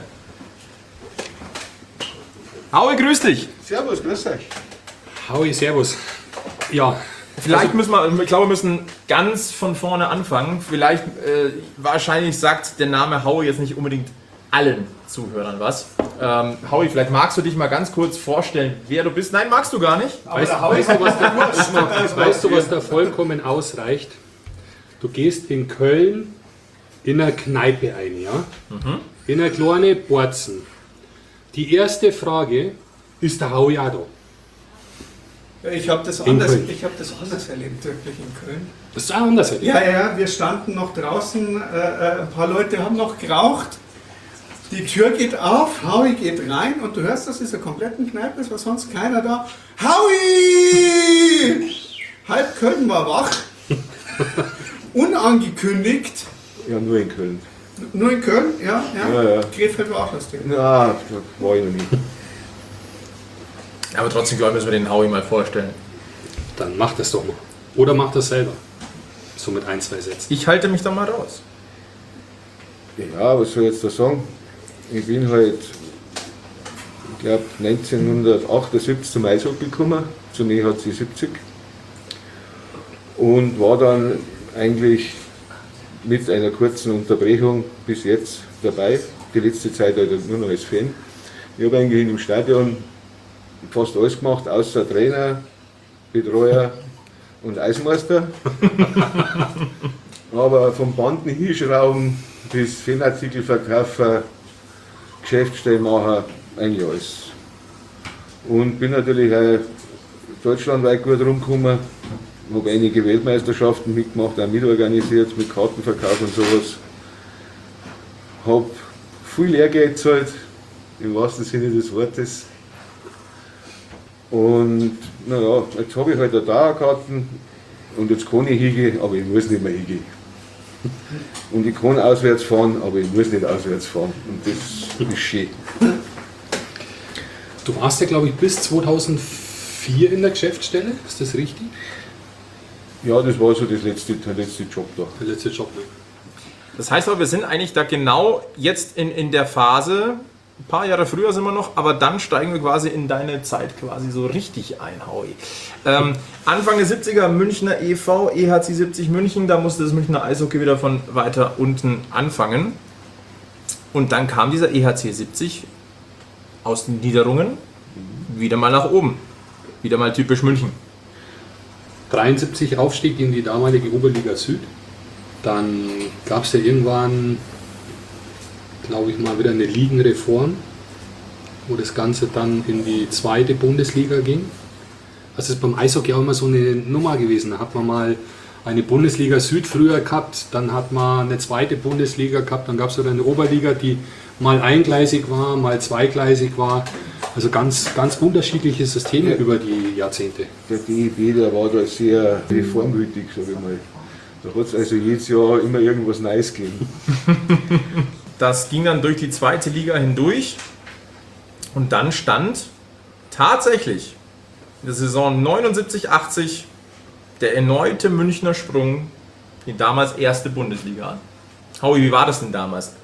Howie, grüß dich. Servus, grüß euch. Howie, servus. Ja, Vielleicht müssen wir, ich glaube, wir müssen ganz von vorne anfangen. Vielleicht, wahrscheinlich sagt der Name Howie jetzt nicht unbedingt allen Zuhörern was. Howie, vielleicht magst du dich mal ganz kurz vorstellen, wer du bist. Nein, magst du gar nicht. weißt du, was da vollkommen ausreicht? Du gehst in Köln in eine Kneipe ein, ja? In eine kleine Borzen. Die erste Frage, ist der Howie auch da? Ich habe das, In Köln. hab das anders erlebt, wirklich in Köln. Das ist auch anders. Ja, wir standen noch draußen, ein paar Leute haben noch geraucht. Die Tür geht auf, Howie geht rein und du hörst, das ist eine komplette Kneipe, es war sonst keiner da. Howie! Halb Köln war wach, unangekündigt. Ja, nur in Köln. Nur in Köln? Ja. Ja. Krefeld war auch lustig. Na, da war ich noch nie. Aber trotzdem, glaube ich, müssen wir den Howie mal vorstellen. Dann mach das doch mal. Oder mach das selber. So mit 1, 2 Sätzen. Ich halte mich da mal raus. Ja, was soll ich jetzt da sagen? Ich bin halt, ich glaube, 1978 zum Eishockey gekommen, zum EHC 70. Und war dann eigentlich mit einer kurzen Unterbrechung bis jetzt dabei. Die letzte Zeit halt nur noch als Fan. Ich habe eigentlich im Stadion fast alles gemacht, außer Trainer, Betreuer und Eismeister. Aber vom Banden hinschrauben bis Fanartikelverkäufer, Geschäftsstellmacher, eigentlich alles. Und bin natürlich auch deutschlandweit gut rumgekommen, habe einige Weltmeisterschaften mitgemacht, auch mitorganisiert mit Kartenverkauf und sowas. Habe viel Lehrgeld gezahlt, im wahrsten Sinne des Wortes. Und naja, jetzt habe ich halt eine Dauerkarten und jetzt kann ich hingehen, aber ich muss nicht mehr hingehen. Und ich kann auswärts fahren, aber ich muss nicht auswärts fahren. Und das ist schön. Du warst ja, glaube ich, bis 2004 in der Geschäftsstelle. Ist das richtig? Ja, das war so der letzte Job da. Der letzte Job, ne? Das heißt aber, wir sind eigentlich da genau jetzt in der Phase, ein paar Jahre früher sind wir noch, aber dann steigen wir quasi in deine Zeit quasi so richtig ein, Howie. Anfang der 70er Münchner e.V., EHC 70 München, da musste das Münchner Eishockey wieder von weiter unten anfangen. Und dann kam dieser EHC 70 aus den Niederungen wieder mal nach oben. Wieder mal typisch München. 73 Aufstieg in die damalige Oberliga Süd. Dann gab es ja irgendwann, glaube ich, mal wieder eine Ligenreform, wo das Ganze dann in die 2. Bundesliga ging. Das ist beim Eishockey auch immer so eine Nummer gewesen. Da hat man mal eine Bundesliga Süd früher gehabt, dann hat man eine 2. Bundesliga gehabt, dann gab es wieder eine Oberliga, die mal eingleisig war, mal zweigleisig war. Also ganz unterschiedliche Systeme über die Jahrzehnte. Der DEB, der war da sehr reformwütig, sage ich mal. Da hat es also jedes Jahr immer irgendwas Neues gegeben. Das ging dann durch die 2. Liga hindurch und dann stand tatsächlich in der Saison 79/80 der erneute Münchner Sprung in die damals 1. Bundesliga an. Howie, wie war das denn damals?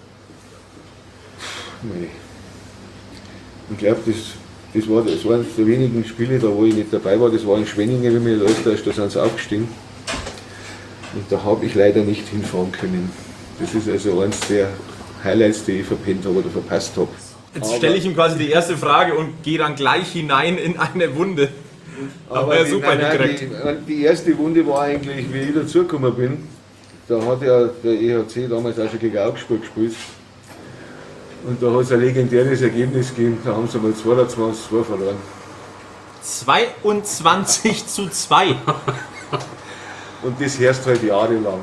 Nee. Ich glaube, das war eines der wenigen Spiele, da wo ich nicht dabei war. Das war in Schwenningen, wie mir alles da ist, da sind sie aufgestiegen. Und da habe ich leider nicht hinfahren können. Das ist also eines der Highlights, die ich verpennt habe oder verpasst habe. Jetzt stelle ich ihm quasi die erste Frage und gehe dann gleich hinein in eine Wunde. Aber super hingekriegt. die erste Wunde war eigentlich, wie ich dazugekommen bin. Da hat ja der EHC damals auch schon gegen Augsburg gespielt. Und da hat es ein legendäres Ergebnis gegeben, da haben sie mal 22-2 verloren. 22:2. Und das herrscht halt jahrelang.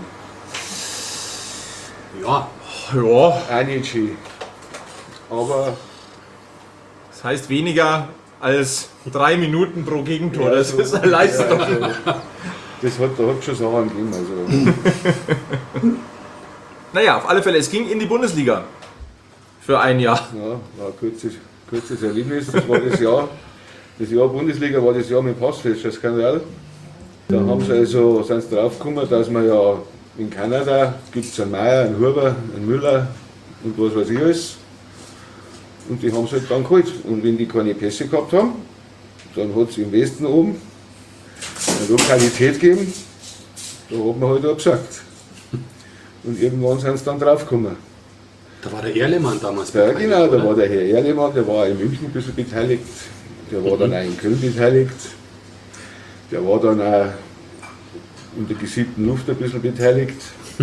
Ja, Ja, Auch nicht schön. Aber das heißt weniger als 3 Minuten pro Gegentor. ja, Das so- ist eine Leistung. Ja, Da hat schon Sachen gegeben. Also, Naja, auf alle Fälle, es ging in die Bundesliga. Für ein Jahr. ja, war ein kurzes Erlebnis. Das war das Jahr Bundesliga war das Jahr mit dem Passfälscher-Skandal. Da sind sie draufgekommen, dass man ja in Kanada gibt es einen Meier, einen Huber, einen Müller und was weiß ich alles. Und die haben es halt dann geholt. Und wenn die keine Pässe gehabt haben, dann hat es im Westen oben eine Lokalität gegeben, da hat man halt auch gesagt. Und irgendwann sind sie dann draufgekommen. Da war der Erlemann damals Ja, beteiligt, genau, da oder? war der Herr Erlemann, der war in München ein bisschen beteiligt, der war dann auch in Köln beteiligt, der war dann auch in der gesiebten Luft ein bisschen beteiligt,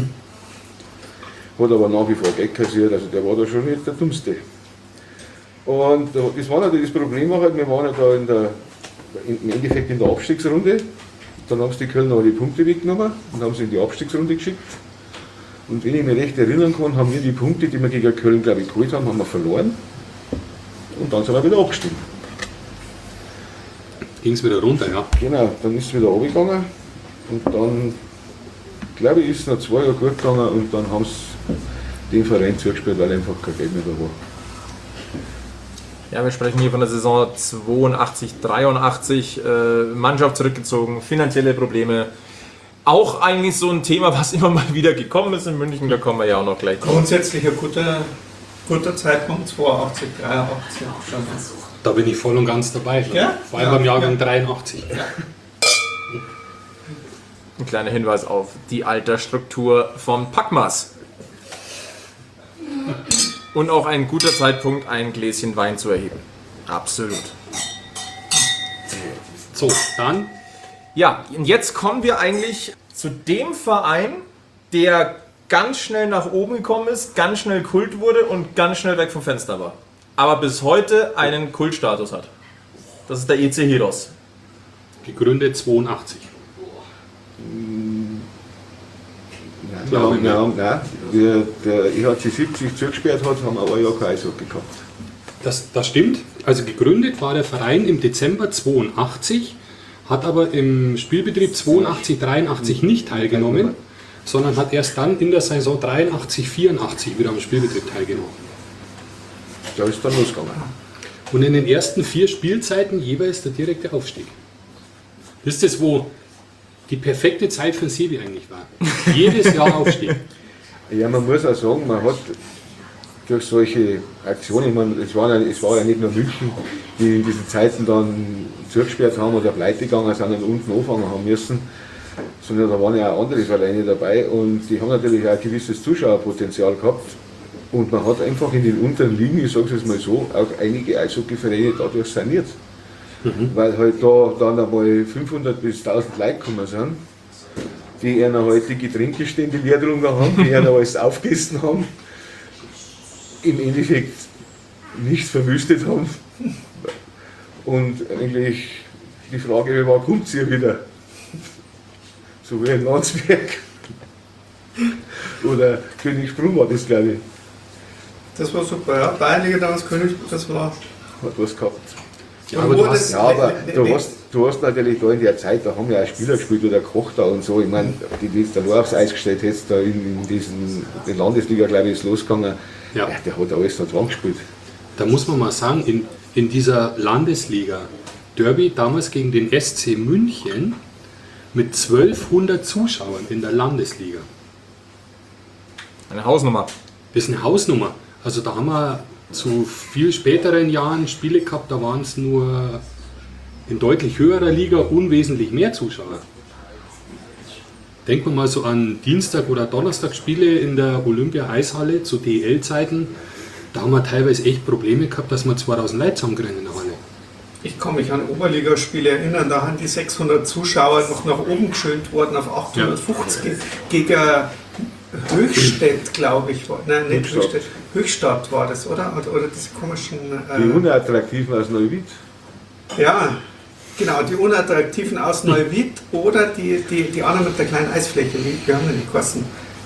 hat aber nach wie vor Geld kassiert, also der war da schon nicht der Dummste. Und das war natürlich das Problem halt, wir waren ja da im Endeffekt in der Abstiegsrunde, dann haben sie die Kölner die Punkte weggenommen und haben sie in die Abstiegsrunde geschickt. Und wenn ich mich recht erinnern kann, haben wir die Punkte, die wir gegen Köln, glaube ich, geholt haben wir verloren. Und dann sind wir wieder abgestiegen. Ging es wieder runter, ja. Genau, dann ist es wieder runtergegangen. Und dann, glaube ich, ist es noch 2 Jahre gut gegangen und dann haben sie den Verein zugespielt, weil einfach kein Geld mehr da war. Ja, wir sprechen hier von der Saison 82, 83. Mannschaft zurückgezogen, finanzielle Probleme. Auch eigentlich so ein Thema, was immer mal wieder gekommen ist in München, da kommen wir ja auch noch gleich drauf. Grundsätzlich ein guter Zeitpunkt, 82, 83. Schon. Da bin ich voll und ganz dabei. Ja? Vor allem beim Jahrgang 83. Ein kleiner Hinweis auf die Altersstruktur von Packmas. Und auch ein guter Zeitpunkt, ein Gläschen Wein zu erheben. Absolut. So, dann Ja, und jetzt kommen wir eigentlich zu dem Verein, der ganz schnell nach oben gekommen ist, ganz schnell Kult wurde und ganz schnell weg vom Fenster war. Aber bis heute einen Kultstatus hat. Das ist der EC Heros. gegründet 82. Nein, der EHC 70 zugesperrt hat, haben wir ein Jahr kein Eishockey gehabt. Das stimmt. Also gegründet war der Verein im Dezember 82, hat aber im Spielbetrieb 82, 83 nicht teilgenommen, sondern hat erst dann in der Saison 83, 84 wieder am Spielbetrieb teilgenommen. Da ist dann losgegangen. Und in den ersten 4 Spielzeiten jeweils der direkte Aufstieg. Das ist das, wo die perfekte Zeit für Sebi eigentlich war. Jedes Jahr Aufstieg. Ja, man muss auch sagen, man hat durch solche Aktionen, ich meine, es war ja nicht nur München, die in diesen Zeiten dann zugesperrt haben oder pleite gegangen sind und unten anfangen haben müssen, sondern da waren ja auch andere Vereine dabei und die haben natürlich auch ein gewisses Zuschauerpotenzial gehabt. Und man hat einfach in den unteren Ligen, ich sage es jetzt mal so, auch einige Eishockeyvereine dadurch saniert. Weil halt da dann einmal 500 bis 1000 Leute gekommen sind, die einer halt die Getränkestände leer drunter haben, die einer alles aufgegessen haben, im Endeffekt nichts verwüstet haben. Und eigentlich die Frage war, kommt ihr wieder? So wie in Landsberg. Oder Königsbrunn war das, glaube ich. Das war super, ja. Bayernliga damals König, das war. Hat was gehabt. Ja, aber du hast, Du hast natürlich da in der Zeit, da haben ja auch Spieler gespielt oder Koch da und so. Ich meine, die jetzt da nur aufs Eis gestellt hättest, da in der Landesliga, glaube ich, ist losgegangen. Ja. Ja, der hat alles da dran gespielt. da muss man mal sagen, in dieser Landesliga Derby damals gegen den SC München mit 1200 Zuschauern in der Landesliga. Eine Hausnummer. Das ist eine Hausnummer. Also da haben wir zu viel späteren Jahren Spiele gehabt, da waren es nur in deutlich höherer Liga unwesentlich mehr Zuschauer. Denkt man mal so an Dienstag- oder Donnerstagsspiele in der Olympia-Eishalle zu DL-Zeiten. Da haben wir teilweise echt Probleme gehabt, dass wir 2000 Leute zusammenkriegen in der Halle. Ich kann mich an Oberligaspiele erinnern, da haben die 600 Zuschauer noch nach oben geschönt worden auf 850 gegen Höchstädt, glaube ich. Nein, nicht Höchstädt. Höchstadt war das, oder? Oder diese komischen... Die Unattraktiven aus Neuwied. Ja, genau, die Unattraktiven aus Neuwied oder die anderen mit der kleinen Eisfläche. Wir haben ja die Kosten.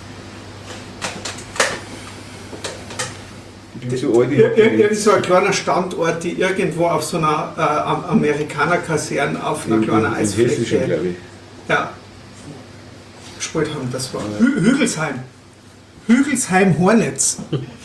Ich bin so alt, ich hab Irgend so ein kleiner Standort, die irgendwo auf so einer Amerikanerkaserne auf einer kleinen Im Hessischen, Eisfläche. glaube ich. Ja, gespielt haben. Das war Hügelsheim. Hügelsheim Hornets.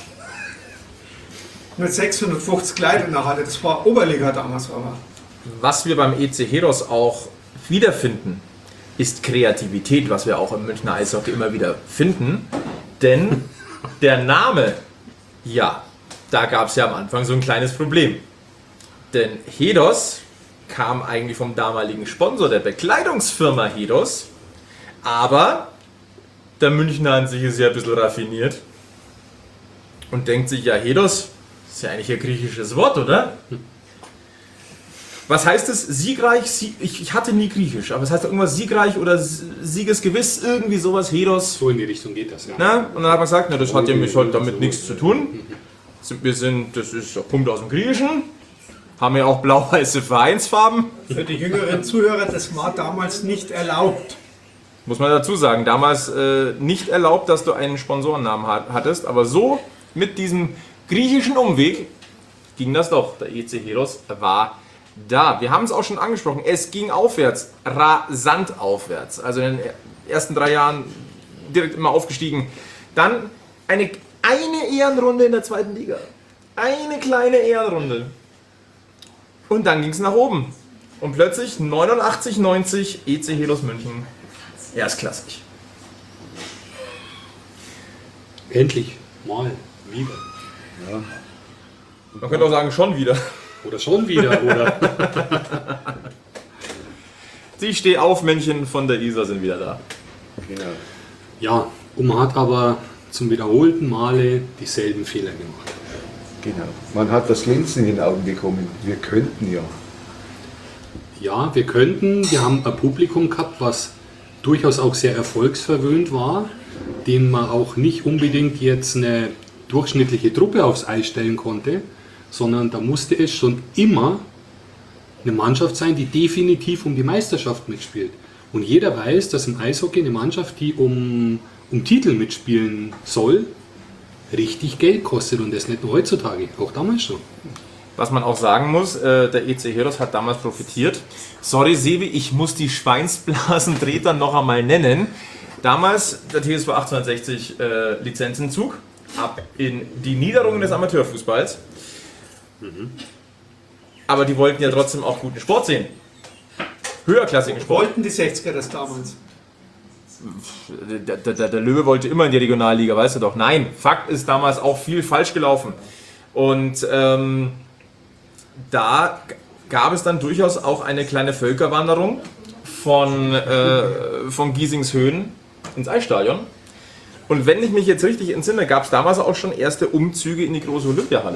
Mit 650 Leuten in der Halle. Das war Oberliga damals. Aber. Was wir beim EC Heros auch wiederfinden, ist Kreativität, was wir auch im Münchner Eishockey immer wieder finden. Denn der Name, ja, da gab es ja am Anfang so ein kleines Problem. Denn Hedos kam eigentlich vom damaligen Sponsor der Bekleidungsfirma Hedos, aber der Münchner an sich ist ja ein bisschen raffiniert und denkt sich, ja, Hedos ist ja eigentlich ein griechisches Wort, oder? Was heißt es? Siegreich? Ich hatte nie Griechisch, aber es heißt irgendwas siegreich oder siegesgewiss, irgendwie sowas, Hedos. So in die Richtung geht das, ja. Na? Und dann hat man gesagt, na, das hat ja damit nichts zu tun. Das ist ein Punkt aus dem Griechischen. Haben ja auch blau-weiße Vereinsfarben. Für die jüngeren Zuhörer, das war damals nicht erlaubt. Muss man dazu sagen, damals nicht erlaubt, dass du einen Sponsorennamen hattest, aber so mit diesem griechischen Umweg ging das doch. Der EC Heros war da. Wir haben es auch schon angesprochen, es ging aufwärts, rasant aufwärts. Also in den ersten 3 Jahren direkt immer aufgestiegen. Dann eine Ehrenrunde in der 2. Liga. Eine kleine Ehrenrunde. Und dann ging es nach oben. Und plötzlich 89, 90 EC Heros München. Erstklassig. Endlich mal wieder. Man könnte auch sagen, schon wieder. Oder schon wieder, oder? Die Stehaufmännchen von der Isar sind wieder da. Genau. Ja, und man hat aber zum wiederholten Male dieselben Fehler gemacht. Genau. Man hat das Glänzen in den Augen bekommen. Wir könnten ja. Ja, wir könnten. Wir haben ein Publikum gehabt, was durchaus auch sehr erfolgsverwöhnt war, den man auch nicht unbedingt jetzt eine durchschnittliche Truppe aufs Eis stellen konnte, sondern da musste es schon immer eine Mannschaft sein, die definitiv um die Meisterschaft mitspielt. Und jeder weiß, dass im Eishockey eine Mannschaft, die um Titel mitspielen soll, richtig Geld kostet und das nicht nur heutzutage, auch damals schon. Was man auch sagen muss, der EC Heros hat damals profitiert. Sorry Sebi, ich muss die Schweinsblasentreter noch einmal nennen. Damals der TSV 1860 Lizenzzug ab in die Niederungen des Amateurfußballs. Aber die wollten ja trotzdem auch guten Sport sehen. Höherklassigen Sport. Wollten die 60er das damals? Der Löwe wollte immer in die Regionalliga, weißt du doch. Nein, Fakt ist damals auch viel falsch gelaufen. Und da gab es dann durchaus auch eine kleine Völkerwanderung von Giesingshöhen ins Eisstadion. Und wenn ich mich jetzt richtig entsinne, gab es damals auch schon erste Umzüge in die große Olympiahalle.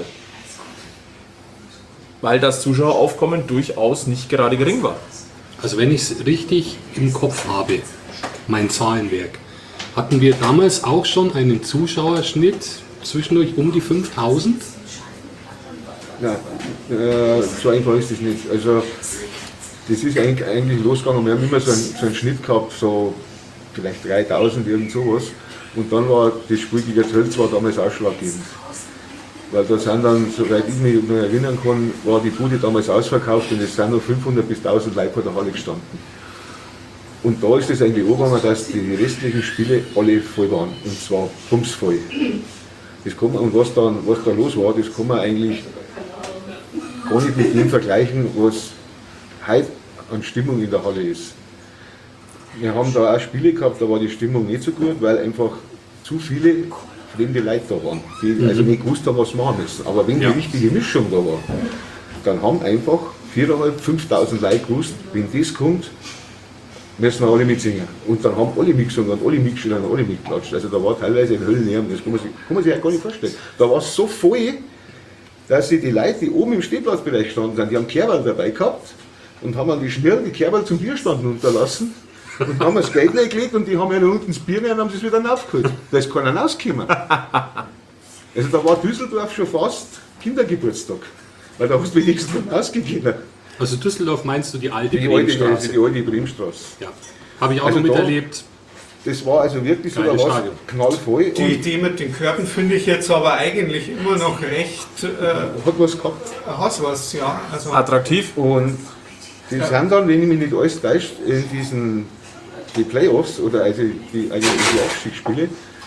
Weil das Zuschaueraufkommen durchaus nicht gerade gering war. Also wenn ich es richtig im Kopf habe, mein Zahlenwerk, hatten wir damals auch schon einen Zuschauerschnitt zwischendurch um die 5000? Nein, so einfach ist das nicht. Also, das ist eigentlich losgegangen. Wir haben immer so einen Schnitt gehabt, so vielleicht 3000, irgend sowas. Und dann war das Spiel gegen Tölz war damals ausschlaggebend. Weil da sind dann, soweit ich mich noch erinnern kann, war die Bude damals ausverkauft und es sind noch 500 bis 1000 Leute vor der Halle gestanden. Und da ist es eigentlich angegangen, dass die restlichen Spiele alle voll waren. Und zwar bumsvoll. Das kann man, und was da los war, das kann man eigentlich gar nicht mit dem vergleichen, was heute an Stimmung in der Halle ist. Wir haben da auch Spiele gehabt, da war die Stimmung nicht so gut, weil einfach zu viele fremde Leute da waren, die also nicht gewusst haben, was sie machen müssen. Aber wenn die richtige Mischung da war, dann haben einfach 4.500, 5.000 Leute gewusst, wenn das kommt, müssen wir alle mitsingen. Und dann haben alle mitgesungen und alle mitgeschrien und alle mitgeklatscht. Also da war teilweise ein Höllenlärm, das kann man sich ja gar nicht vorstellen. Da war es so voll, dass die Leute, die oben im Stehplatzbereich standen sind, die haben Kerberl dabei gehabt und haben an die Schnirren die Kerberl zum Bierstand unterlassen und haben das Geld reingelegt und die haben ja unten das Bier rein und haben es wieder aufgeholt. Da ist keiner rausgekommen. Also da war Düsseldorf schon fast Kindergeburtstag, weil da hast du wenigstens rausgegeben. Also Düsseldorf meinst du die alte Die Bremenstraße? alte Bremenstraße. Ja, habe ich auch Also noch da- miterlebt. Das war also wirklich so, da Geiles war Stadion. knallvoll Die und Idee mit den Körben finde ich jetzt aber eigentlich immer noch recht hat was gehabt. hast was, ja. Also Attraktiv. Und die sind dann, wenn ich mich nicht alles täuscht, in diesen die Playoffs oder also die Abstiegsspiele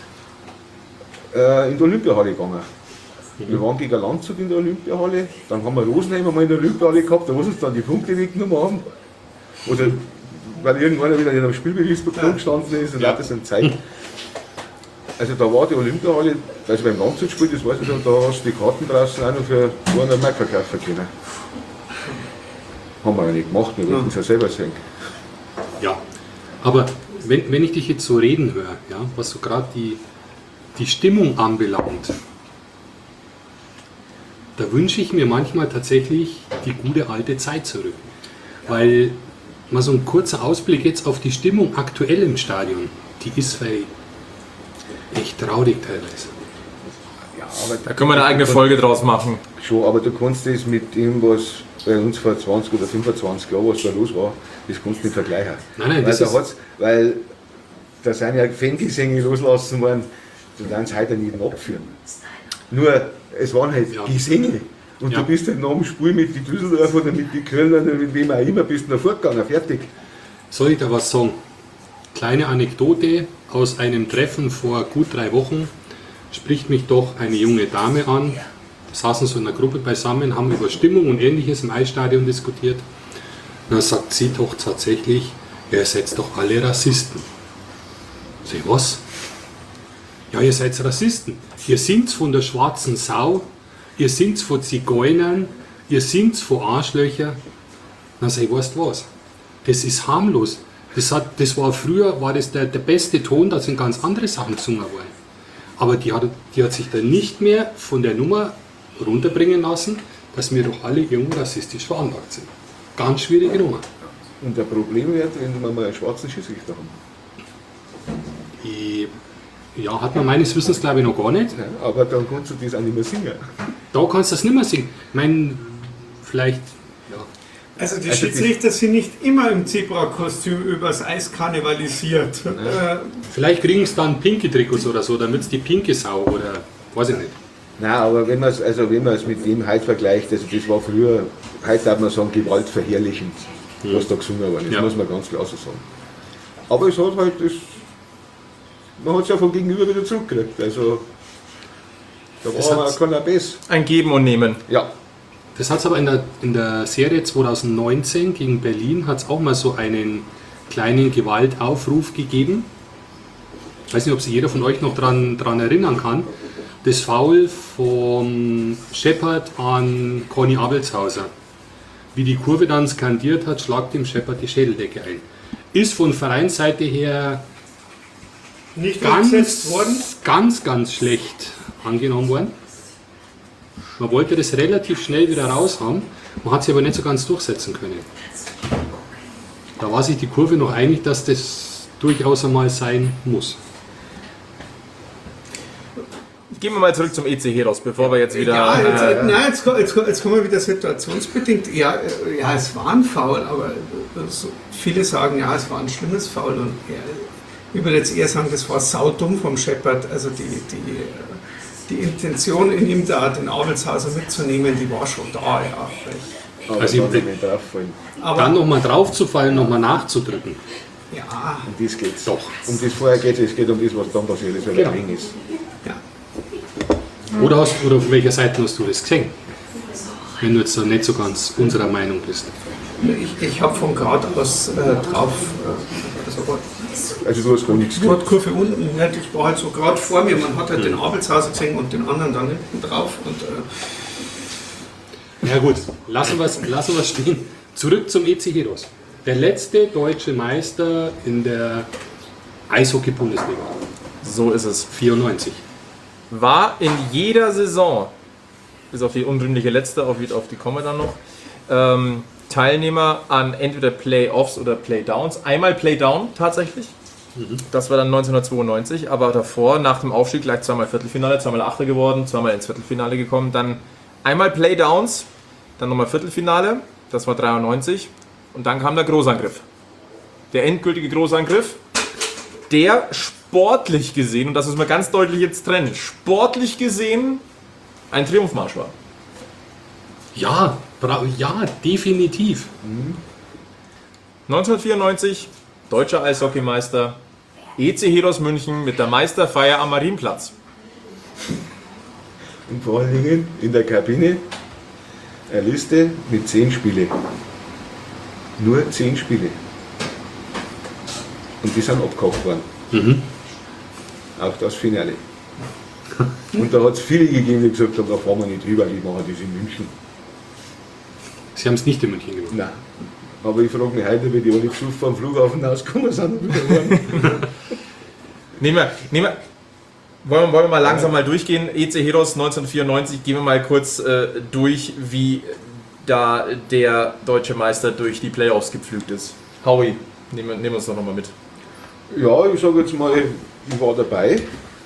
in der Olympiahalle gegangen. Wir waren gegen Landshut in der Olympiahalle, dann haben wir Rosenheim einmal in der Olympiahalle gehabt, da wo sie uns dann die Punkte weggenommen haben. Oder weil irgendwann wieder in einem Spielberichtsprogramm gestanden ist und auch das eine Zeit. Also da war die Olympiahalle, also beim Landshut-Spiel, das weiß ich schon, da hast du die Karten draußen auch noch für 200 Mark verkaufen können. Haben wir ja nicht gemacht, wir wollten es ja selber sehen. Ja, aber wenn ich dich jetzt so reden höre, ja, was so gerade die Stimmung anbelangt, da wünsche ich mir manchmal tatsächlich die gute alte Zeit zurück. Weil mal so ein kurzer Ausblick jetzt auf die Stimmung aktuell im Stadion, die ist echt traurig teilweise. Ja, aber Da können wir eine eigene Folge draus machen. schon, aber du kannst das mit dem, was bei uns vor 20 oder 25 Jahren, was da los war, das kannst du nicht vergleichen. Nein, weil, das ist... weil da sind ja Fangesänge loslassen worden, du kannst heute nicht abführen. Nur, es waren halt Gesänge. Und Ja. du bist halt nach dem Spiel mit den Düsseldorf oder mit den Kölner oder mit wem auch immer, bist du noch fortgegangen, fertig. Soll ich da was sagen? Kleine Anekdote aus einem Treffen vor gut 3 Wochen. Spricht mich doch eine junge Dame an. Saßen so in einer Gruppe beisammen, haben über Stimmung und Ähnliches im Eisstadion diskutiert. Und dann sagt sie doch tatsächlich, ja, ihr seid doch alle Rassisten. Sag ich, was? Ja, ihr seid Rassisten. Ihr singt von der schwarzen Sau, ihr singt von Zigeunern, ihr singt von Arschlöcher. Dann sag ich, weißt du was? Das ist harmlos. Das war früher, war das der beste Ton, da sind ganz andere Sachen gesungen worden. Aber die hat sich dann nicht mehr von der Nummer runterbringen lassen, dass wir doch alle irgendwo rassistisch veranlagt sind. Ganz schwierige Nummer. Und der Problem wird, wenn wir mal einen schwarzen Schiedsrichter haben. Ja, hat man meines Wissens glaube ich noch gar nicht. Ja, aber dann kannst du das auch nicht mehr singen. Da kannst du das nicht mehr singen. Ich meine, vielleicht, ja. Also die Also Schiedsrichter sind nicht immer im Zebra-Kostüm übers Eis karnevalisiert. Vielleicht kriegen sie dann pinke Trikots oder so, damit es die pinke Sau oder weiß ich nicht. Nein, aber wenn man es mit dem heute vergleicht, also das war früher, heute darf man sagen, gewaltverherrlichend, was da gesungen worden ist, Ja. muss man ganz klar so sagen. Aber es hat halt man hat es ja von gegenüber wieder zurückgekriegt, also da Es war hat's- kein Abyss. Ein Geben und Nehmen. Ja, Das hat es aber in der Serie 2019 gegen Berlin hat es auch mal so einen kleinen Gewaltaufruf gegeben. Ich weiß nicht, ob sich jeder von euch noch dran erinnern kann. Das Foul von Shepard an Conny Abelshauser. Wie die Kurve dann skandiert hat, schlagt dem Shepard die Schädeldecke ein. Ist von Vereinsseite her Nicht umgesetzt worden. ganz schlecht angenommen worden. Man wollte das relativ schnell wieder raus haben, man hat sich aber nicht so ganz durchsetzen können. Da war sich die Kurve noch einig, dass das durchaus einmal sein muss. Gehen wir mal zurück zum EC Heros, bevor wir jetzt wieder... Jetzt kommen wir wieder situationsbedingt. Ja, es war ein Foul, aber viele sagen, ja, es war ein schlimmes Foul. Und ich würde jetzt eher sagen, das war saudumm vom Shepard. Also die Intention in ihm da, den Abelshauser mitzunehmen, die war schon da. Ja. aber Also dann nicht drauffallen. Aber Dann nochmal draufzufallen, nochmal nachzudrücken. ja, Um das geht's. Doch. Um das vorher geht es geht um das, was dann passiert ist, weil Genau. er eng ist. ja. Oder auf welcher Seite hast du das gesehen? Wenn du jetzt so nicht so ganz unserer Meinung bist. Ich habe von geradeaus drauf, Also du hast gar nichts gesehen. Nordkurve unten, nicht? Das war halt so gerade vor mir. Man hat halt den Abelshauser gesehen und den anderen dann hinten drauf. Und, Ja gut, lassen wir es stehen. Zurück zum EC Heros. Der letzte deutsche Meister in der Eishockey-Bundesliga. So ist es. 94. War in jeder Saison, bis auf die unrühmliche letzte, auf die kommen wir dann noch, Teilnehmer an entweder Playoffs oder Playdowns. Einmal Playdown tatsächlich. Das war dann 1992, aber davor, nach dem Aufstieg, gleich zweimal Viertelfinale, zweimal Achter geworden, zweimal ins Viertelfinale gekommen. Dann einmal Playdowns, dann nochmal Viertelfinale, das war 93. Und dann kam der Großangriff. Der endgültige Großangriff, der sportlich gesehen, und das müssen wir ganz deutlich jetzt trennen, sportlich gesehen ein Triumphmarsch war. Ja, ja, definitiv. 1994 Deutscher Eishockeymeister EC Heros München mit der Meisterfeier am Marienplatz. Und vor allen Dingen in der Kabine eine Liste mit 10 Spiele. Nur 10 Spiele. Und die sind abgehakt worden. Auch das Finale. Und da hat es viele gegeben, die gesagt haben, da fahren wir nicht rüber, die machen das in München. Sie haben es nicht in München gemacht. Nein. Aber ich frage mich heute, wie die alle besoffen vom Flughafen ausgekommen sind und wieder waren. Wollen wir mal langsam mal durchgehen. EC Heros 1994, gehen wir mal kurz durch, wie da der deutsche Meister durch die Playoffs gepflügt ist. Howie, nehmen uns doch nochmal mit. Ja, ich sage jetzt mal, ich war dabei.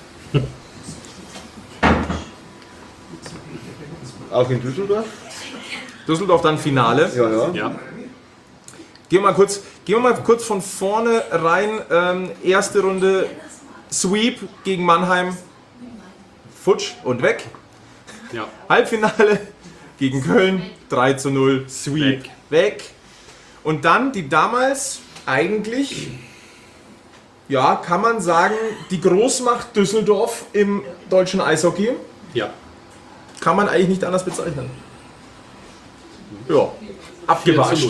Auch in Düsseldorf. Düsseldorf dann Finale. Ja. Gehen wir mal kurz von vorne rein. Erste Runde Sweep gegen Mannheim. Futsch und weg. Ja. Halbfinale gegen Köln. 3:0. Sweep. Weg. Und dann die damals eigentlich, ja, kann man sagen, die Großmacht Düsseldorf im deutschen Eishockey. Ja. Kann man eigentlich nicht anders bezeichnen. Ja, abgewatscht.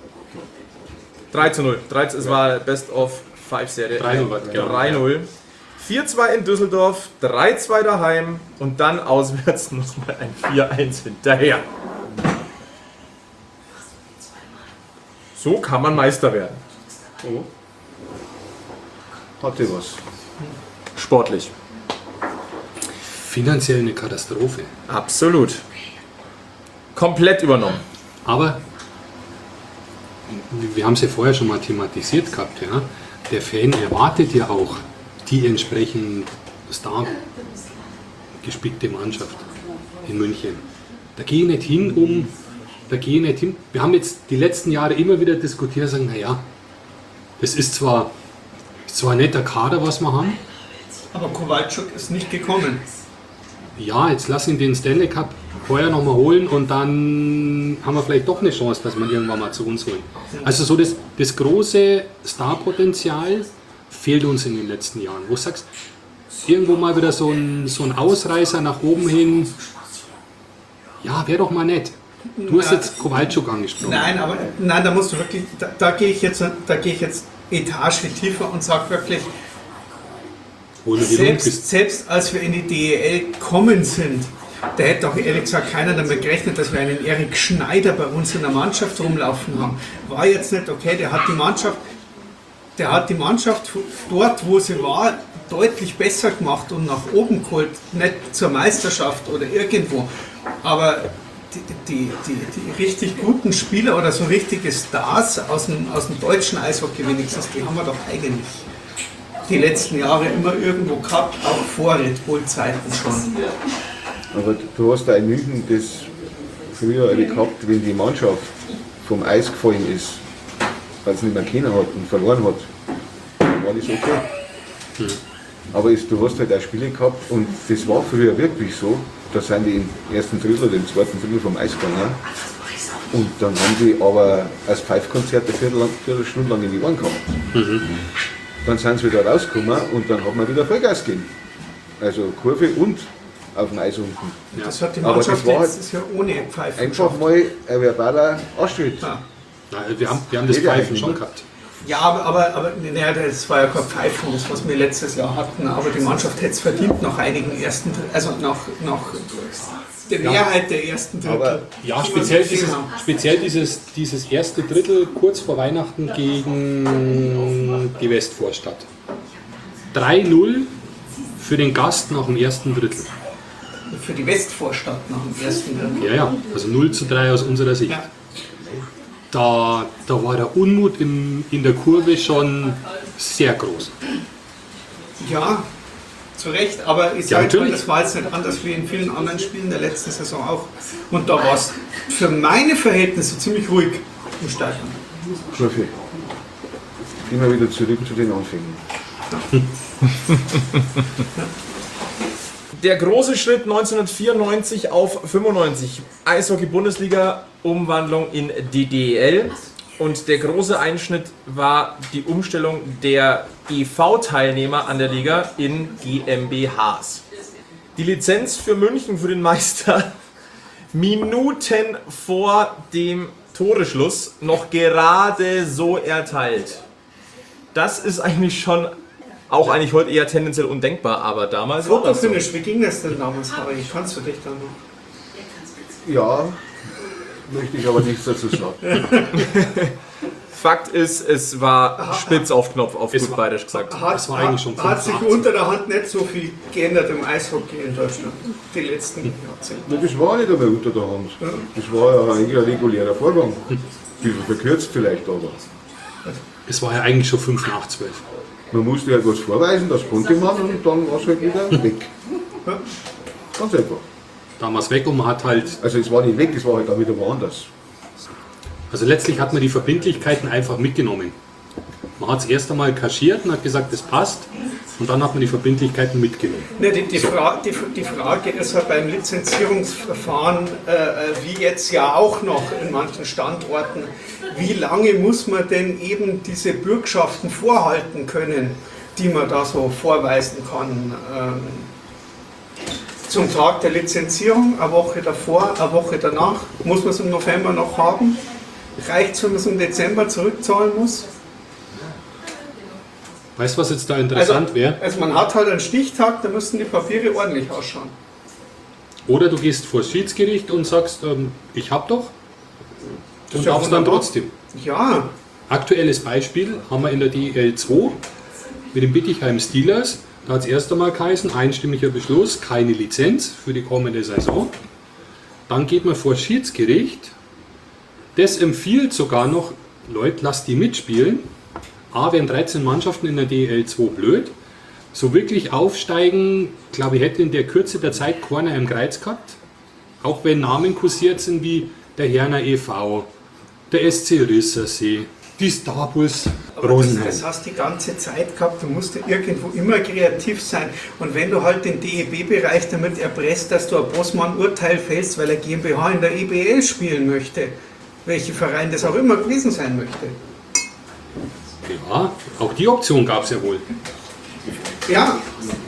3:0. Es war Best of 5 Serie. 3:0 war es, genau. 3:0. 4:2 in Düsseldorf, 3:2 daheim und dann auswärts nochmal ein 4:1 hinterher. So kann man Meister werden. Oh. Hatte was. Sportlich. Finanziell eine Katastrophe. Absolut. Komplett übernommen. Aber wir haben es ja vorher schon mal thematisiert gehabt. Ja? Der Fan erwartet ja auch die entsprechend star gespickte Mannschaft in München. Da gehe ich nicht hin, Wir haben jetzt die letzten Jahre immer wieder diskutiert, sagen, naja, das ist zwar ein netter Kader, was wir haben. Aber Kowalczuk ist nicht gekommen. Ja, jetzt lass ihn den Stanley Cup vorher nochmal holen und dann haben wir vielleicht doch eine Chance, dass wir irgendwann mal zu uns holen. Also so das große Starpotenzial fehlt uns in den letzten Jahren. Wo du sagst, irgendwo mal wieder so ein Ausreißer nach oben hin, ja, wäre doch mal nett. Du hast jetzt Kowalczuk angesprochen. Nein, da musst du wirklich, da gehe ich jetzt Etage tiefer und sage wirklich, selbst als wir in die DEL gekommen sind, da hätte doch ehrlich gesagt keiner damit gerechnet, dass wir einen Erik Schneider bei uns in der Mannschaft rumlaufen haben. War jetzt nicht okay, der hat die Mannschaft dort, wo sie war, deutlich besser gemacht und nach oben geholt, nicht zur Meisterschaft oder irgendwo. Aber die richtig guten Spieler oder so richtige Stars aus dem deutschen Eishockey wenigstens, die haben wir doch eigentlich die letzten Jahre immer irgendwo gehabt, auch vor Red Bull-Zeiten schon. Aber du hast da in München das früher alle gehabt, wenn die Mannschaft vom Eis gefallen ist, weil sie nicht mehr kennen hat und verloren hat, dann war das okay. Aber du hast halt auch Spiele gehabt und das war früher wirklich so, da sind die im ersten Drittel oder im zweiten Drittel vom Eis gegangen und dann haben die aber als Pfeifkonzert eine Viertelstunde lang in die Ohren gehabt. Dann sind sie wieder rausgekommen und dann hat man wieder Vollgas gegeben. Also Kurve und auf dem Eis unten. Ja. Das hat die Mannschaft letztes Jahr ohne Pfeifen einfach geschafft. mal ein verbaler Anstritt. Ja. Wir haben das Pfeifen schon gehabt. Ja, aber das war ja kein Pfeifen, das was wir letztes Jahr hatten, aber die Mannschaft hätte es verdient nach einigen ersten, also nach der Mehrheit der ersten Drittel. Aber Ja, speziell dieses erste Drittel kurz vor Weihnachten gegen die Westvorstadt. 3:0 für den Gast nach dem ersten Drittel. Für die Westvorstadt nach dem ersten Drittel. Ja, also 0:3 aus unserer Sicht. Ja. Da war der Unmut in der Kurve schon sehr groß. Ja, zu Recht, aber ich Ja, sage mal, natürlich. das war jetzt nicht anders wie in vielen anderen Spielen der letzten Saison auch. Und da war es für meine Verhältnisse ziemlich ruhig im Stadion. Profi. Gehen wir wieder zurück zu den Anfängen. Der große Schritt 1994 auf 95. Eishockey-Bundesliga, Umwandlung in die DEL. Und der große Einschnitt war die Umstellung der EV-Teilnehmer an der Liga in GmbHs. Die Lizenz für München für den Meister Minuten vor dem Toreschluss noch gerade so erteilt. Das ist eigentlich schon auch eigentlich heute eher tendenziell undenkbar, aber damals war das so. Fotofinish, wie ging das denn damals, Harry? Kannst du dich da noch? Ja, möchte ich aber nichts dazu sagen. Fakt ist, es war spitz auf Knopf, auf gut bayerisch gesagt. Das war eigentlich schon Hat sich 85. unter der Hand nicht so viel geändert im Eishockey in Deutschland, die letzten Jahrzehnte. Na, das war nicht einmal unter der Hand. Das war ja eigentlich ein regulärer Vorgang. Ein bisschen verkürzt vielleicht, aber Es war ja eigentlich schon 5 nach 12. man musste halt was vorweisen, das konnte man und dann war es halt wieder weg. Ja. Ganz einfach. Damals weg und man hat halt, Also es war nicht weg, es war halt auch wieder woanders. also letztlich hat man die Verbindlichkeiten einfach mitgenommen. Man hat es erst einmal kaschiert und hat gesagt, das passt und dann hat man die Verbindlichkeiten mitgenommen. Ne, die Frage ist halt beim Lizenzierungsverfahren, wie jetzt ja auch noch in manchen Standorten, wie lange muss man denn eben diese Bürgschaften vorhalten können, die man da so vorweisen kann. Zum Tag der Lizenzierung, eine Woche davor, eine Woche danach, muss man es im November noch haben. Reicht es, wenn man es im Dezember zurückzahlen muss? Weißt du, was jetzt da interessant wäre? Also man hat halt einen Stichtag, da müssen die Papiere ordentlich ausschauen. Oder du gehst vor das Schiedsgericht und sagst, ich hab doch und ja darfst dann wunderbar. trotzdem. Ja, Aktuelles Beispiel haben wir in der DL2 mit den Bittigheim Steelers. Da hat es erst einmal geheißen, einstimmiger Beschluss, keine Lizenz für die kommende Saison. Dann geht man vor das Schiedsgericht. Das empfiehlt sogar noch, Leute, lasst die mitspielen. A, wären 13 Mannschaften in der DL2 blöd. So wirklich aufsteigen, glaube ich, hätte in der Kürze der Zeit keiner im Kreuz gehabt. Auch wenn Namen kursiert sind wie der Herner e.V., der SC Rissersee, die Star Bulls Rosenheim. das hast du die ganze Zeit gehabt, du musst irgendwo immer kreativ sein. Und wenn du halt den DEB-Bereich damit erpresst, dass du ein Bossmann-Urteil fällst, weil er GmbH in der EBL spielen möchte, welcher Verein das auch immer gewesen sein möchte. Ja, auch die Option gab es ja wohl. Ja,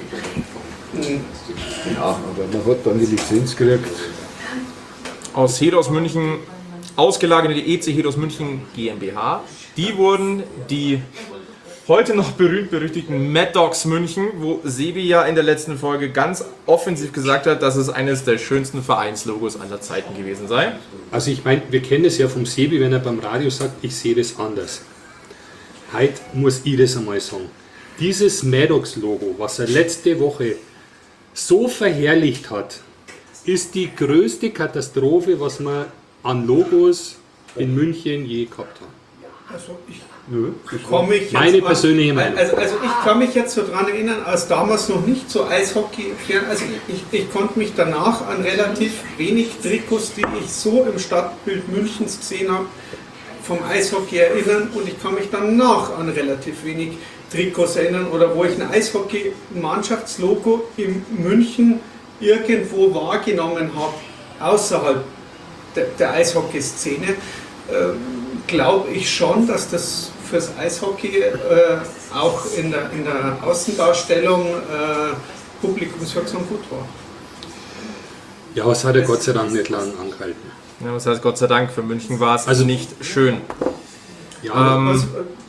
Ja, aber man hat dann die Lizenz gekriegt. Aus Hedos München ausgelagert in die EC Hedos München GmbH. Die wurden die heute noch berühmt-berüchtigten Mad Dogs München, wo Sebi ja in der letzten Folge ganz offensiv gesagt hat, dass es eines der schönsten Vereinslogos aller Zeiten gewesen sei. Also ich meine, wir kennen es ja vom Sebi, wenn er beim Radio sagt, ich sehe das anders. Heute muss ich das einmal sagen. Dieses Maddox-Logo, was er letzte Woche so verherrlicht hat, ist die größte Katastrophe, was wir an Logos in München je gehabt haben. also ich Nö, das war komme ich jetzt Meine an- persönliche Meinung. Also ich kann mich jetzt so daran erinnern, als damals noch nicht so Eishockey, also ich konnte mich danach an relativ wenig Trikots, die ich so im Stadtbild Münchens gesehen habe, vom Eishockey erinnern, und ich kann mich danach an relativ wenig Trikots erinnern oder wo ich ein Eishockey-Mannschaftslogo in München irgendwo wahrgenommen habe, außerhalb der Eishockey-Szene. Glaube ich schon, dass das fürs Eishockey auch in der Außendarstellung publikumswirksam gut war. Ja, aber es hat ja Gott sei Dank nicht lange angehalten. Ja, das heißt, Gott sei Dank, für München war es Also- nicht schön. Ja, Was,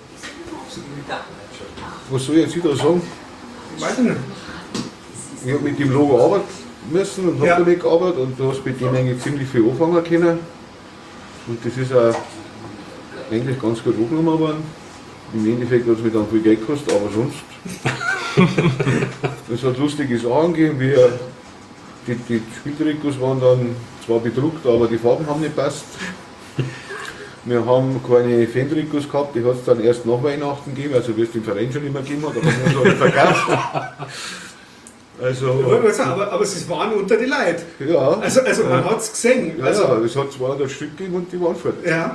Was soll ich jetzt wieder sagen? weiß ich nicht. Ich habe mit dem Logo arbeiten müssen und habe Ja. damit gearbeitet und du hast mit dem eigentlich ziemlich viel anfangen können. Und das ist auch eigentlich ganz gut angenommen worden. Im Endeffekt hat es mir dann viel Geld gekostet, aber sonst. Es hat lustige Sachen gegeben, wie die Spieltrikots waren dann zwar bedruckt, aber die Farben haben nicht passt. Wir haben keine Fan-Trikots gehabt, die hat es dann erst nach Weihnachten gegeben, also wie es den Verein schon immer gegeben hat, aber wir haben es verkauft. Also, Aber sie waren unter die Leute. ja. Also man hat es gesehen. Ja, Also, es hat 200 Stück gegeben und die waren fort. ja.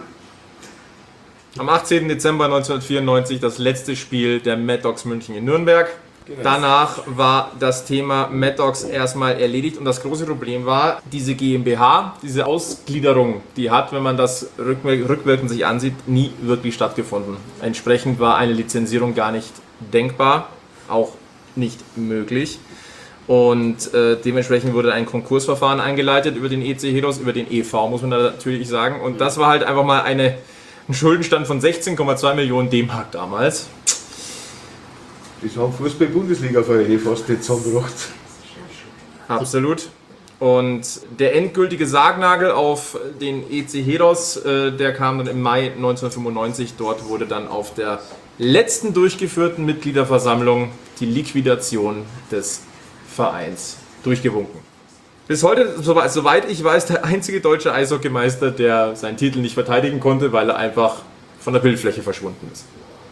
Am 18. Dezember 1994 das letzte Spiel der Mad Dogs München in Nürnberg. Danach war das Thema Mad Dogs erstmal erledigt und das große Problem war, diese GmbH, diese Ausgliederung, die hat, wenn man das rückwirkend sich ansieht, nie wirklich stattgefunden. Entsprechend war eine Lizenzierung gar nicht denkbar, auch nicht möglich. Und dementsprechend wurde ein Konkursverfahren eingeleitet über den EC Heros, über den EV, muss man da natürlich sagen. Und das war halt einfach mal ein Schuldenstand von 16,2 Millionen D-Mark damals. Das haben Fußball-Bundesliga-Vereine fast nicht zusammengebracht. Absolut. Und der endgültige Sargnagel auf den EC Heros, der kam dann im Mai 1995. Dort wurde dann auf der letzten durchgeführten Mitgliederversammlung die Liquidation des Vereins durchgewunken. Bis heute, soweit ich weiß, der einzige deutsche Eishockeymeister, der seinen Titel nicht verteidigen konnte, weil er einfach von der Bildfläche verschwunden ist.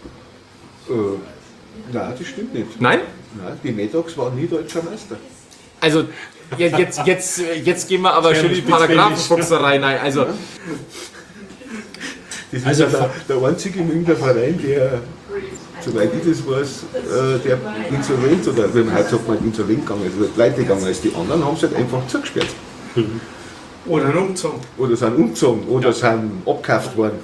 Nein, das stimmt nicht. Nein? Nein, die Mad Dogs waren nie deutscher Meister. Also, jetzt gehen wir aber schön in die Paragraphenfuchserei rein. Also, Das ist ja der einzige Münchner Verein, der, soweit ich das weiß, der insolvent, oder wenn man heute sagt, man insolvent gegangen ist, oder pleite gegangen ist. Die anderen haben es halt einfach zugesperrt. Oder umgezogen. Oder sind umgezogen, oder sind abgekauft worden.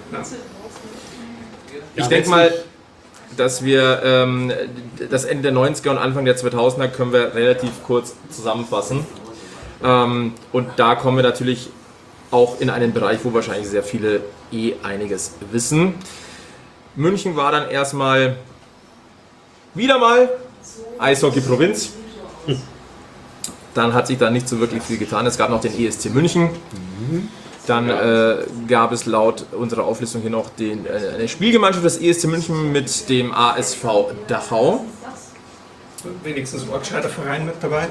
ich denke mal, dass wir das Ende der 90er und Anfang der 2000er können wir relativ kurz zusammenfassen. Und da kommen wir natürlich auch in einen Bereich, wo wahrscheinlich sehr viele einiges wissen. München war dann erstmal wieder mal Eishockey-Provinz. Dann hat sich da nicht so wirklich viel getan. Es gab noch den ESC München. Dann gab es laut unserer Auflistung hier noch eine Spielgemeinschaft des ESC München mit dem ASV Dachau. Wenigstens war ein gescheiter Verein mit dabei.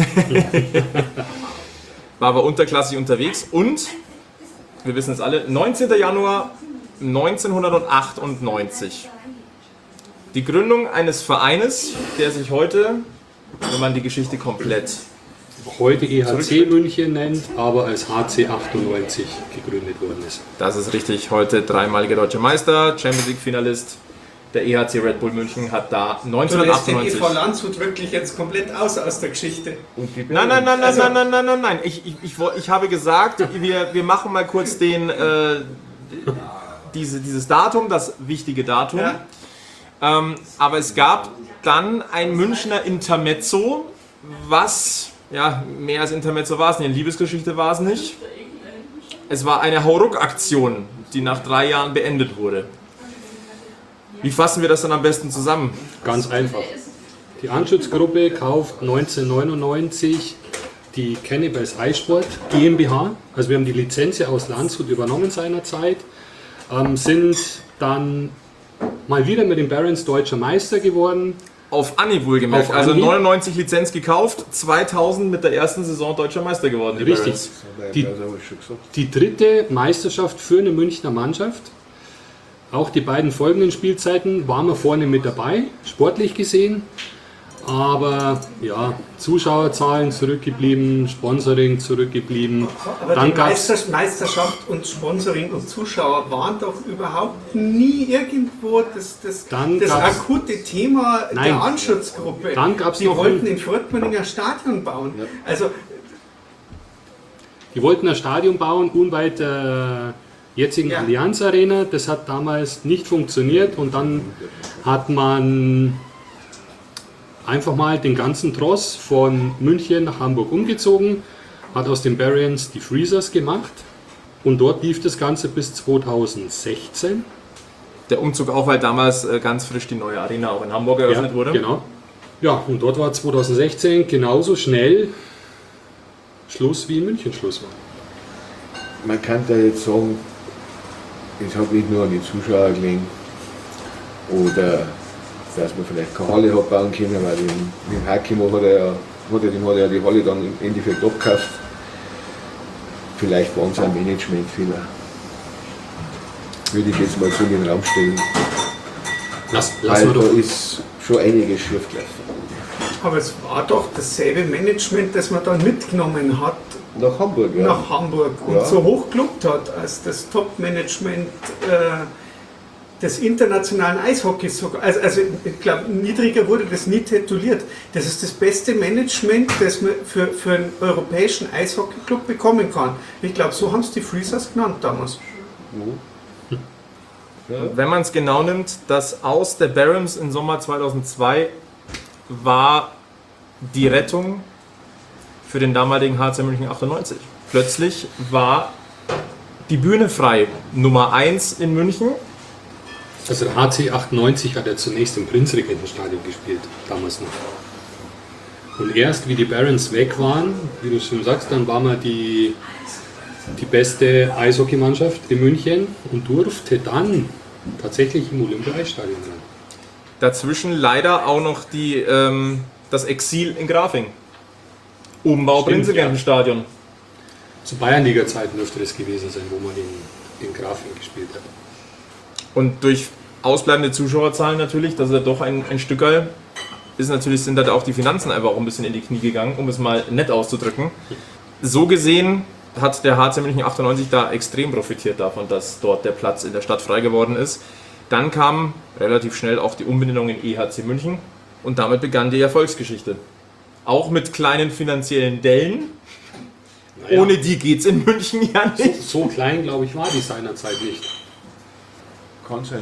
War aber unterklassig unterwegs und, wir wissen es alle, 19. Januar 1998. Die Gründung eines Vereines, der sich heute, wenn man die Geschichte komplett Heute EHC München nennt, aber als HC 98 gegründet worden ist. Das ist richtig, heute dreimaliger deutscher Meister, Champions League Finalist. Der EHC Red Bull München hat da Du lässt den 1998... EV Landshut wirklich jetzt komplett aus der Geschichte. Nein. Ich habe gesagt, wir machen mal kurz dieses Datum, das wichtige Datum. Ja. Aber es gab dann ein Münchner Intermezzo, was, ja, mehr als Intermezzo war es nicht, eine Liebesgeschichte war es nicht. Es war eine Hauruck-Aktion, die nach 3 Jahren beendet wurde. Wie fassen wir das dann am besten zusammen? Ganz einfach. Die Anschutzgruppe kauft 1999 die Cannibals Eisport GmbH. Also wir haben die Lizenz aus Landshut übernommen seinerzeit. Sind dann mal wieder mit den Barons deutscher Meister geworden. Auf Anhieb wohlgemerkt. Auf Also Anhieb. 99 Lizenz gekauft, 2000 mit der ersten Saison deutscher Meister geworden. Die Richtig. Barons. Die, die dritte Meisterschaft für eine Münchner Mannschaft. Auch die beiden folgenden Spielzeiten waren wir vorne mit dabei, sportlich gesehen. Aber ja, Zuschauerzahlen zurückgeblieben, Sponsoring zurückgeblieben. Aber Dann die gab's Meisterschaft und Sponsoring und Zuschauer waren doch überhaupt nie irgendwo das Dann gab's- akute Thema Nein. der Anschutzgruppe. Dann gab's die noch wollten ein- in Furtmünninger Stadion bauen. Also Die wollten ein Stadion bauen, unweit der jetzigen Ja. Allianz Arena. Das hat damals nicht funktioniert und dann hat man einfach mal den ganzen Tross von München nach Hamburg umgezogen, hat aus den Barons die Freezers gemacht und dort lief das Ganze bis 2016. Der Umzug auch, weil damals ganz frisch die neue Arena auch in Hamburg eröffnet wurde. Genau. Ja, und dort war 2016 genauso schnell Schluss wie in München Schluss war. Man kann da jetzt sagen, es hat nicht nur an die Zuschauer gelegen oder dass man vielleicht keine Halle hat bauen können, weil mit dem Hakimo hat er ja die Halle dann im Endeffekt abgekauft. Vielleicht waren es ein Managementfehler. Würde ich jetzt mal so in den Raum stellen. Lassen Weil wir da doch. ist schon einiges schief gelaufen. aber es war doch dasselbe Management, das man dann mitgenommen hat Nach Hamburg, ja. nach Hamburg und Ja. so hoch gelobt hat als das Top-Management des internationalen Eishockeys sogar. Also ich glaube, niedriger wurde das nie tituliert. Das ist das beste Management, das man für einen europäischen Eishockeyclub bekommen kann. Ich glaube, so haben es die Freezers genannt damals. Wenn man es genau nimmt, das Aus der Barons im Sommer 2002 war die Rettung für den damaligen HC München 98. Plötzlich war die Bühne frei. Nummer 1 in München. Also der HC 98 hat ja zunächst im Prinzregentenstadion gespielt, damals noch. Und erst wie die Barons weg waren, wie du schon sagst, dann war man die beste Eishockeymannschaft in München und durfte dann tatsächlich im Olympia-Eisstadion sein. Dazwischen leider auch noch das Exil in Grafing. Umbau Stimmt, Prinzregentenstadion. Zu Bayernliga-Zeiten dürfte das gewesen sein, wo man in Grafing gespielt hat. Und durch ausbleibende Zuschauerzahlen natürlich, das ist ja doch ein Stückerl, sind da auch die Finanzen einfach auch ein bisschen in die Knie gegangen, um es mal nett auszudrücken. So gesehen hat der HC München 98 da extrem profitiert davon, dass dort der Platz in der Stadt frei geworden ist. Dann kam relativ schnell auch die Umbenennung in EHC München und damit begann die Erfolgsgeschichte. Auch mit kleinen finanziellen Dellen. Naja, Ohne die geht's in München ja nicht. so klein, glaube ich, war die seinerzeit nicht. Kann sein.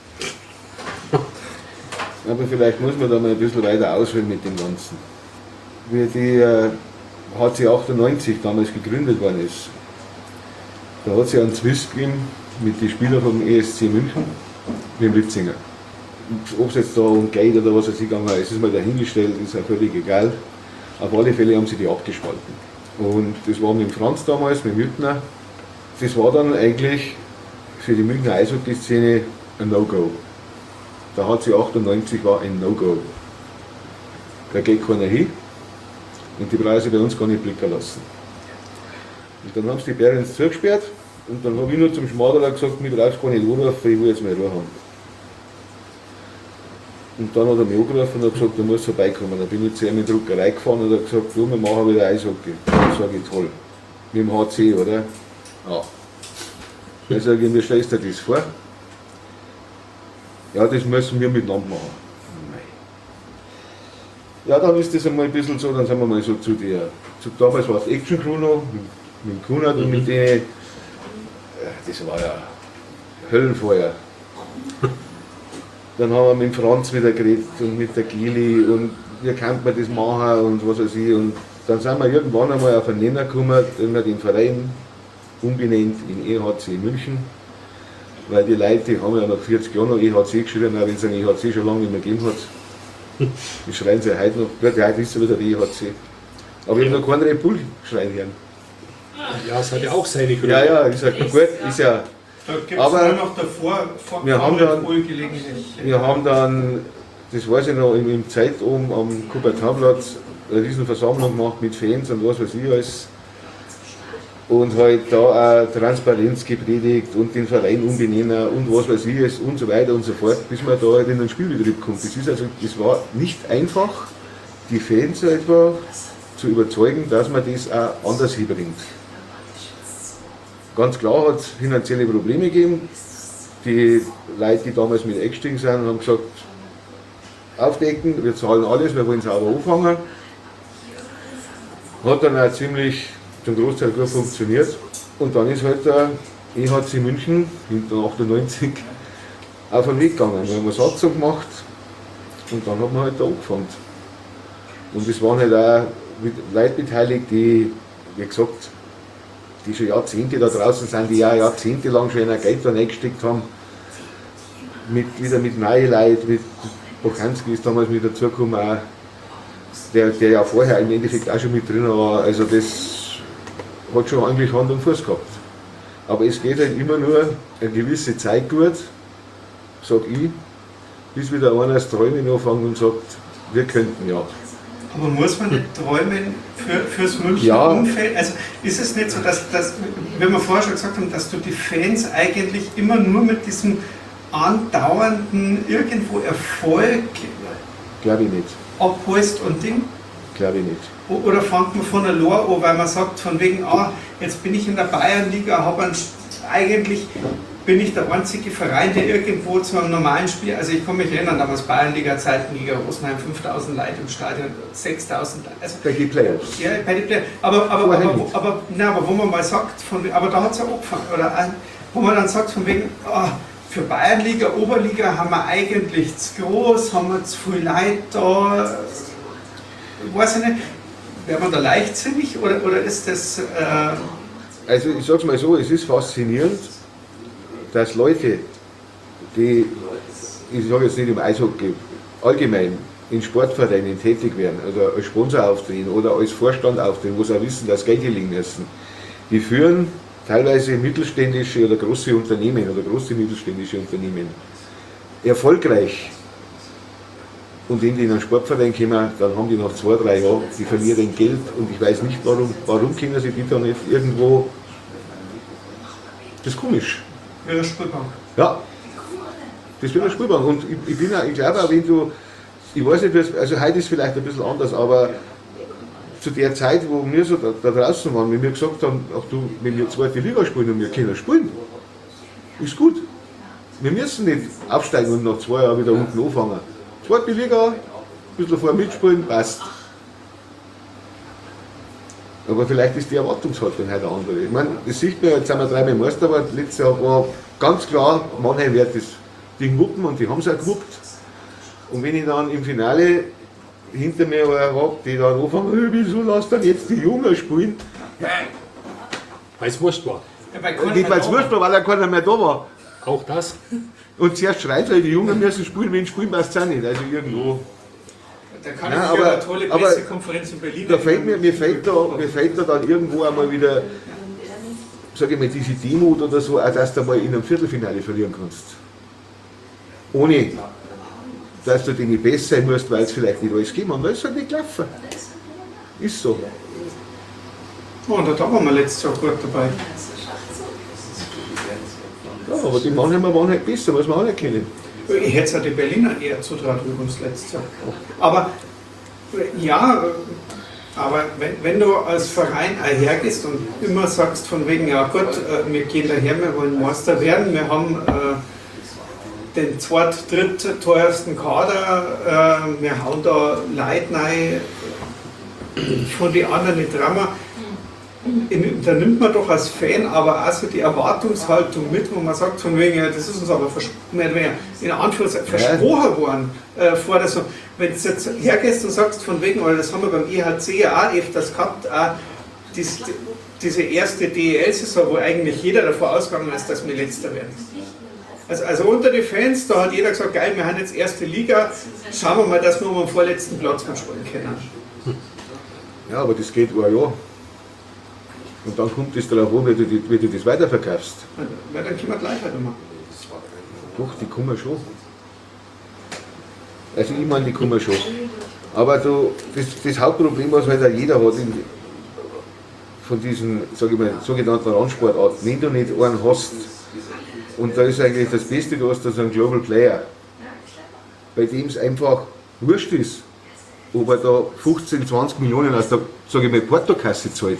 Aber vielleicht muss man da mal ein bisschen weiter ausholen mit dem Ganzen. Wie die HC 98 damals gegründet worden ist, da hat es ja einen Zwist gegeben mit den Spielern vom ESC München, mit dem Litzinger. Ob es jetzt da um Geld oder was gegangen ist, ist mal dahingestellt, ist ja völlig egal. Auf alle Fälle haben sie die abgespalten. Und das war mit dem Franz damals, mit dem Hüttner. Das war dann eigentlich für die Münchner Eishockey-Szene ein No-Go. Der HC 98 war ein No-Go. Da geht keiner hin und die brauchen sich bei uns gar nicht blicken lassen. Und dann haben sie die Barons zugesperrt und dann habe ich nur zum Schmaderer gesagt, mir brauchst du gar nicht anrufen, ich will jetzt mal Ruhe haben. Und dann hat er mich angerufen und hat gesagt, du musst vorbeikommen. Dann bin ich zu ihm in die Druckerei gefahren und hat gesagt, du, wir machen wieder Eishockey. Dann sage ich, toll. Mit dem HC, oder? Ja. Dann sage ich, wie stellst du dir das vor? Ja, das müssen wir miteinander machen. Ja, dann ist das einmal ein bisschen so, dann sind wir mal so damals war es Action Crew noch, mit dem Kunert und mit denen, das war ja Höllenfeuer. Dann haben wir mit dem Franz wieder geredet und mit der Gili und wie kann man das machen und was weiß ich. Und dann sind wir irgendwann einmal auf einen Nenner gekommen, den wir den Verein umbenannt in EHC München. Weil die Leute, die haben ja nach 40 Jahren noch EHC geschrieben, auch wenn es einen EHC schon lange nicht mehr gegeben hat. Die schreien sie heute noch, gut, heute ist ja wieder der EHC. Aber ich habe noch keinen Red Bull schreien hören. Ja, es hat ja auch seine Gründe. Ja, ich sage, gut, ist ja. Da gibt es Aber nur noch davor, wir haben dann- gelegentlich. Wir haben dann, das weiß ich noch, im Zeit oben am Kupertanplatz eine riesen Versammlung gemacht mit Fans und was weiß ich alles. Und halt da auch Transparenz gepredigt und den Verein umbenennen und was weiß ich alles und so weiter und so fort, bis man da halt in den Spielbetrieb kommt. Das war nicht einfach, die Fans einfach zu überzeugen, dass man das auch anders hinbringt. Ganz klar hat es finanzielle Probleme gegeben. Die Leute, die damals mit eingestiegen sind, haben gesagt, aufdecken, wir zahlen alles, wir wollen es aber anfangen. Hat dann auch ziemlich zum Großteil gut funktioniert. Und dann ist halt der EHC München hinter 98 auf den Weg gegangen. Wir haben eine Satzung gemacht und dann hat man halt da angefangen. Und es waren halt auch Leute beteiligt, die, wie gesagt, die schon Jahrzehnte da draußen sind, die ja jahrzehntelang schon in Geld da reingesteckt haben. Wieder mit neuen Leuten, mit Bochanski ist damals mit dazugekommen, auch, der ja vorher im Endeffekt auch schon mit drin war. Also das hat schon eigentlich Hand und Fuß gehabt. Aber es geht halt immer nur eine gewisse Zeit gut, sag ich, bis wieder einer das Träumen anfängt und sagt, wir könnten ja. Aber muss man nicht träumen fürs Münchner Ja. Umfeld? Also ist es nicht so, dass, wenn wir vorher schon gesagt haben, dass du die Fans eigentlich immer nur mit diesem andauernden irgendwo Erfolg Glaube ich nicht. abholst und Ding? Glaube ich nicht. Oder fängt man von der Lore an, weil man sagt, von wegen, jetzt bin ich in der Bayernliga, habe eigentlich bin ich der einzige Verein, der irgendwo zu einem normalen Spiel, also ich kann mich erinnern, damals Bayernliga-Zeiten, Liga Rosenheim, 5000 Leute im Stadion, 6000 Leute. Also, Bei den Playoffs. ja, bei den Playoffs. Aber wo man mal sagt, aber da hat es ja angefangen, oder wo man dann sagt, von wegen, für Bayernliga, Oberliga haben wir eigentlich zu groß, haben wir zu viel Leute da, weiß ich nicht, wäre man da leichtsinnig oder ist das... Also ich sag's mal so, es ist faszinierend, dass Leute, die, ich sage jetzt nicht im Eishockey, allgemein in Sportvereinen tätig werden oder als Sponsor auftreten oder als Vorstand auftreten, wo sie auch wissen, dass Geld hier liegen müssen, die führen teilweise mittelständische oder große Unternehmen oder große mittelständische Unternehmen erfolgreich. Und wenn die in einen Sportverein kommen, dann haben die nach 2-3 Jahren, die verlieren Geld und ich weiß nicht warum können sie die da nicht irgendwo, das ist komisch. Ja, das Spielbank. Ja, das wird eine Spielbank. Und ich glaube auch, wenn du, ich weiß nicht, also heute ist vielleicht ein bisschen anders, aber zu der Zeit, wo wir so da draußen waren, wenn wir gesagt haben, ach du, wenn wir zweite Liga spielen und wir können spielen, ist gut. Wir müssen nicht aufsteigen und nach 2 Jahren wieder unten anfangen. Zweite Liga, ein bisschen vorher mitspielen, passt. Aber vielleicht ist die Erwartungshaltung heute eine andere. Ich meine, das sieht man, jetzt sind wir 3-mal Meister, aber letztes Jahr war ganz klar, Mannheim wird das Ding wuppen und die haben es auch gewuppt. Und wenn ich dann im Finale hinter mir habe, die dann anfangen, wieso lasst dann jetzt die Jungen spielen? Weil es wurscht war. Nicht weil es wurscht war, weil da keiner mehr da war. Auch das. Und zuerst schreit, weil die Jungen müssen spielen, wenn spielen passt es auch nicht. Also irgendwo. Da kann Ja, ich aber- eine tolle aber Pressekonferenz in Berlin. Da fällt mir fällt da dann irgendwo einmal wieder, sage ich mal, diese Demut oder so, auch dass du mal in einem Viertelfinale verlieren kannst. Ohne, dass du denen besser sein musst, weil es vielleicht nicht alles gegeben haben, weil es halt nicht gelaufen. Ist so. Oh, und da waren wir letztes Jahr gut dabei. Ja, aber die Mannheimer waren halt besser, muss man auch nicht kennen. Ich hätte es auch die Berliner eher zutraut übrigens letztes Jahr. Aber ja, aber wenn du als Verein hergehst und immer sagst von wegen, ja gut, wir gehen daher, wir wollen Meister werden, wir haben den teuersten Kader, wir hauen da Leute rein, von den anderen nicht Drama. Da nimmt man doch als Fan aber auch so die Erwartungshaltung mit, wo man sagt, von wegen, ja, das ist uns aber mehr oder weniger in Anführungszeichen versprochen worden. Vor der wenn du jetzt hergehst und sagst, von wegen, weil das haben wir beim EHC ja auch öfters gehabt, auch diese erste DEL-Saison, wo eigentlich jeder davor ausgegangen ist, dass wir Letzter werden. Also unter den Fans, da hat jeder gesagt, geil, wir haben jetzt erste Liga, schauen wir mal, dass wir um den vorletzten Platz mitspielen können. Ja, aber das geht ein Jahr. Und dann kommt es darauf an, wie du das weiterverkaufst. Weil dann können wir gleich halt immer. Doch, die kommen schon. Also ich meine, die kommen schon. Aber das Hauptproblem, was halt auch jeder hat, von diesen, sag ich mal, sogenannten Randsportarten, wenn du nicht einen hast, und da ist eigentlich das Beste, du hast da so einen Global Player, bei dem es einfach wurscht ist, ob er da 15, 20 Millionen aus der, sage ich mal, Portokasse zahlt.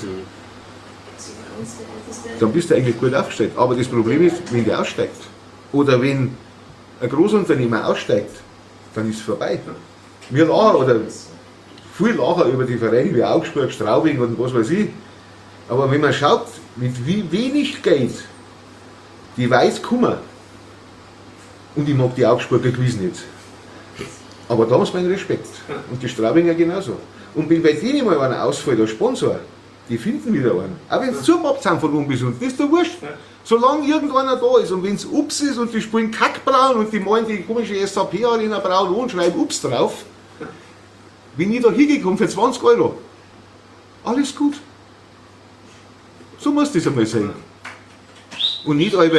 Dann bist du eigentlich gut aufgestellt. Aber das Problem ist, wenn der aussteigt oder wenn ein Großunternehmer aussteigt, dann ist es vorbei. Wir lachen oder viel lachen über die Vereine wie Augsburg, Straubing und was weiß ich. Aber wenn man schaut, mit wie wenig Geld die weit kommen, und ich mag die Augsburger gewiss nicht, aber da haben sie meinen Respekt. Und die Straubinger genauso. Und wenn bei denen mal einer ausfällt als Sponsor, die finden wieder einen. Auch wenn sie zugemacht sind von oben bis unten, das ist doch wurscht. Solange irgendeiner da ist und wenn es Ups ist und die spielen Kackbraun und die malen die komische SAP-Arena braun und schreiben Ups drauf, bin ich da hingekommen für 20 €. Alles gut. So muss das einmal sein. Und nicht allweil.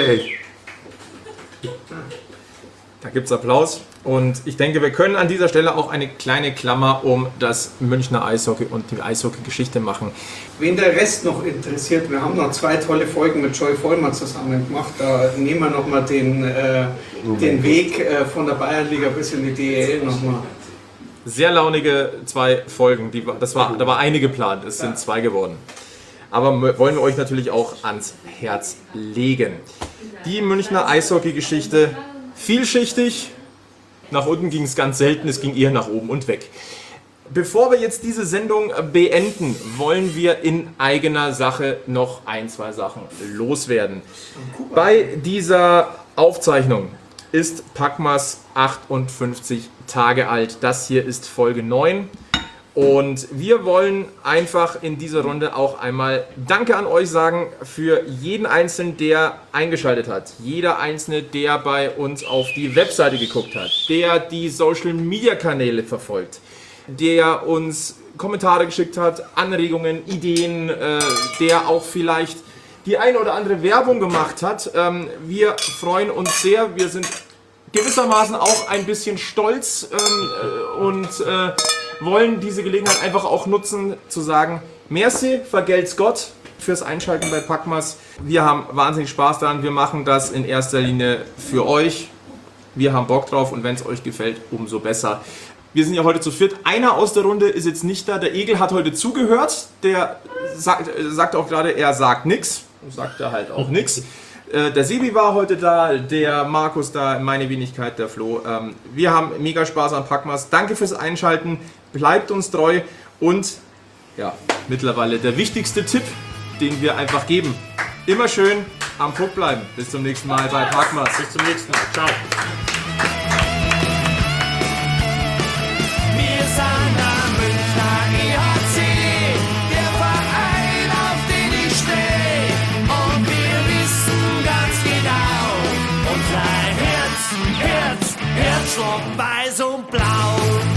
Da gibt es Applaus. Und ich denke, wir können an dieser Stelle auch eine kleine Klammer um das Münchner Eishockey und die Eishockey-Geschichte machen. Wen der Rest noch interessiert, wir haben noch 2 tolle Folgen mit Joy Vollmer zusammen gemacht. Da nehmen wir nochmal den Weg von der Bayernliga bis in die DEL nochmal. Sehr launige 2 Folgen. Da war eine geplant, es sind 2 geworden. Aber wollen wir euch natürlich auch ans Herz legen. Die Münchner Eishockey-Geschichte vielschichtig. Nach unten ging es ganz selten, es ging eher nach oben und weg. Bevor wir jetzt diese Sendung beenden, wollen wir in eigener Sache noch ein, zwei Sachen loswerden. Bei dieser Aufzeichnung ist Packmas 58 Tage alt. Das hier ist Folge 9. Und wir wollen einfach in dieser Runde auch einmal Danke an euch sagen für jeden Einzelnen, der eingeschaltet hat. Jeder Einzelne, der bei uns auf die Webseite geguckt hat, der die Social-Media-Kanäle verfolgt, der uns Kommentare geschickt hat, Anregungen, Ideen, der auch vielleicht die eine oder andere Werbung gemacht hat. Wir freuen uns sehr. Wir sind gewissermaßen auch ein bisschen stolz und wollen diese Gelegenheit einfach auch nutzen, zu sagen, merci, vergelt's Gott fürs Einschalten bei Packmas. Wir haben wahnsinnig Spaß daran. Wir machen das in erster Linie für euch. Wir haben Bock drauf und wenn es euch gefällt, umso besser. Wir sind ja heute zu viert. Einer aus der Runde ist jetzt nicht da. Der Egel hat heute zugehört. Der sagt auch gerade, er sagt nichts. Sagt er halt auch nichts. Der Sebi war heute da, der Markus da, meine Wenigkeit, der Flo. Wir haben mega Spaß an Packmas. Danke fürs Einschalten. Bleibt uns treu. Und ja, mittlerweile der wichtigste Tipp, den wir einfach geben. Immer schön am Puck bleiben. Bis zum nächsten Mal bei Packmas. Bis zum nächsten Mal. Ciao. Wir sind der Münchner EHC, der Verein, auf den ich stehe. Und wir wissen ganz genau, unser Herz, Herzschlag weiß und blau.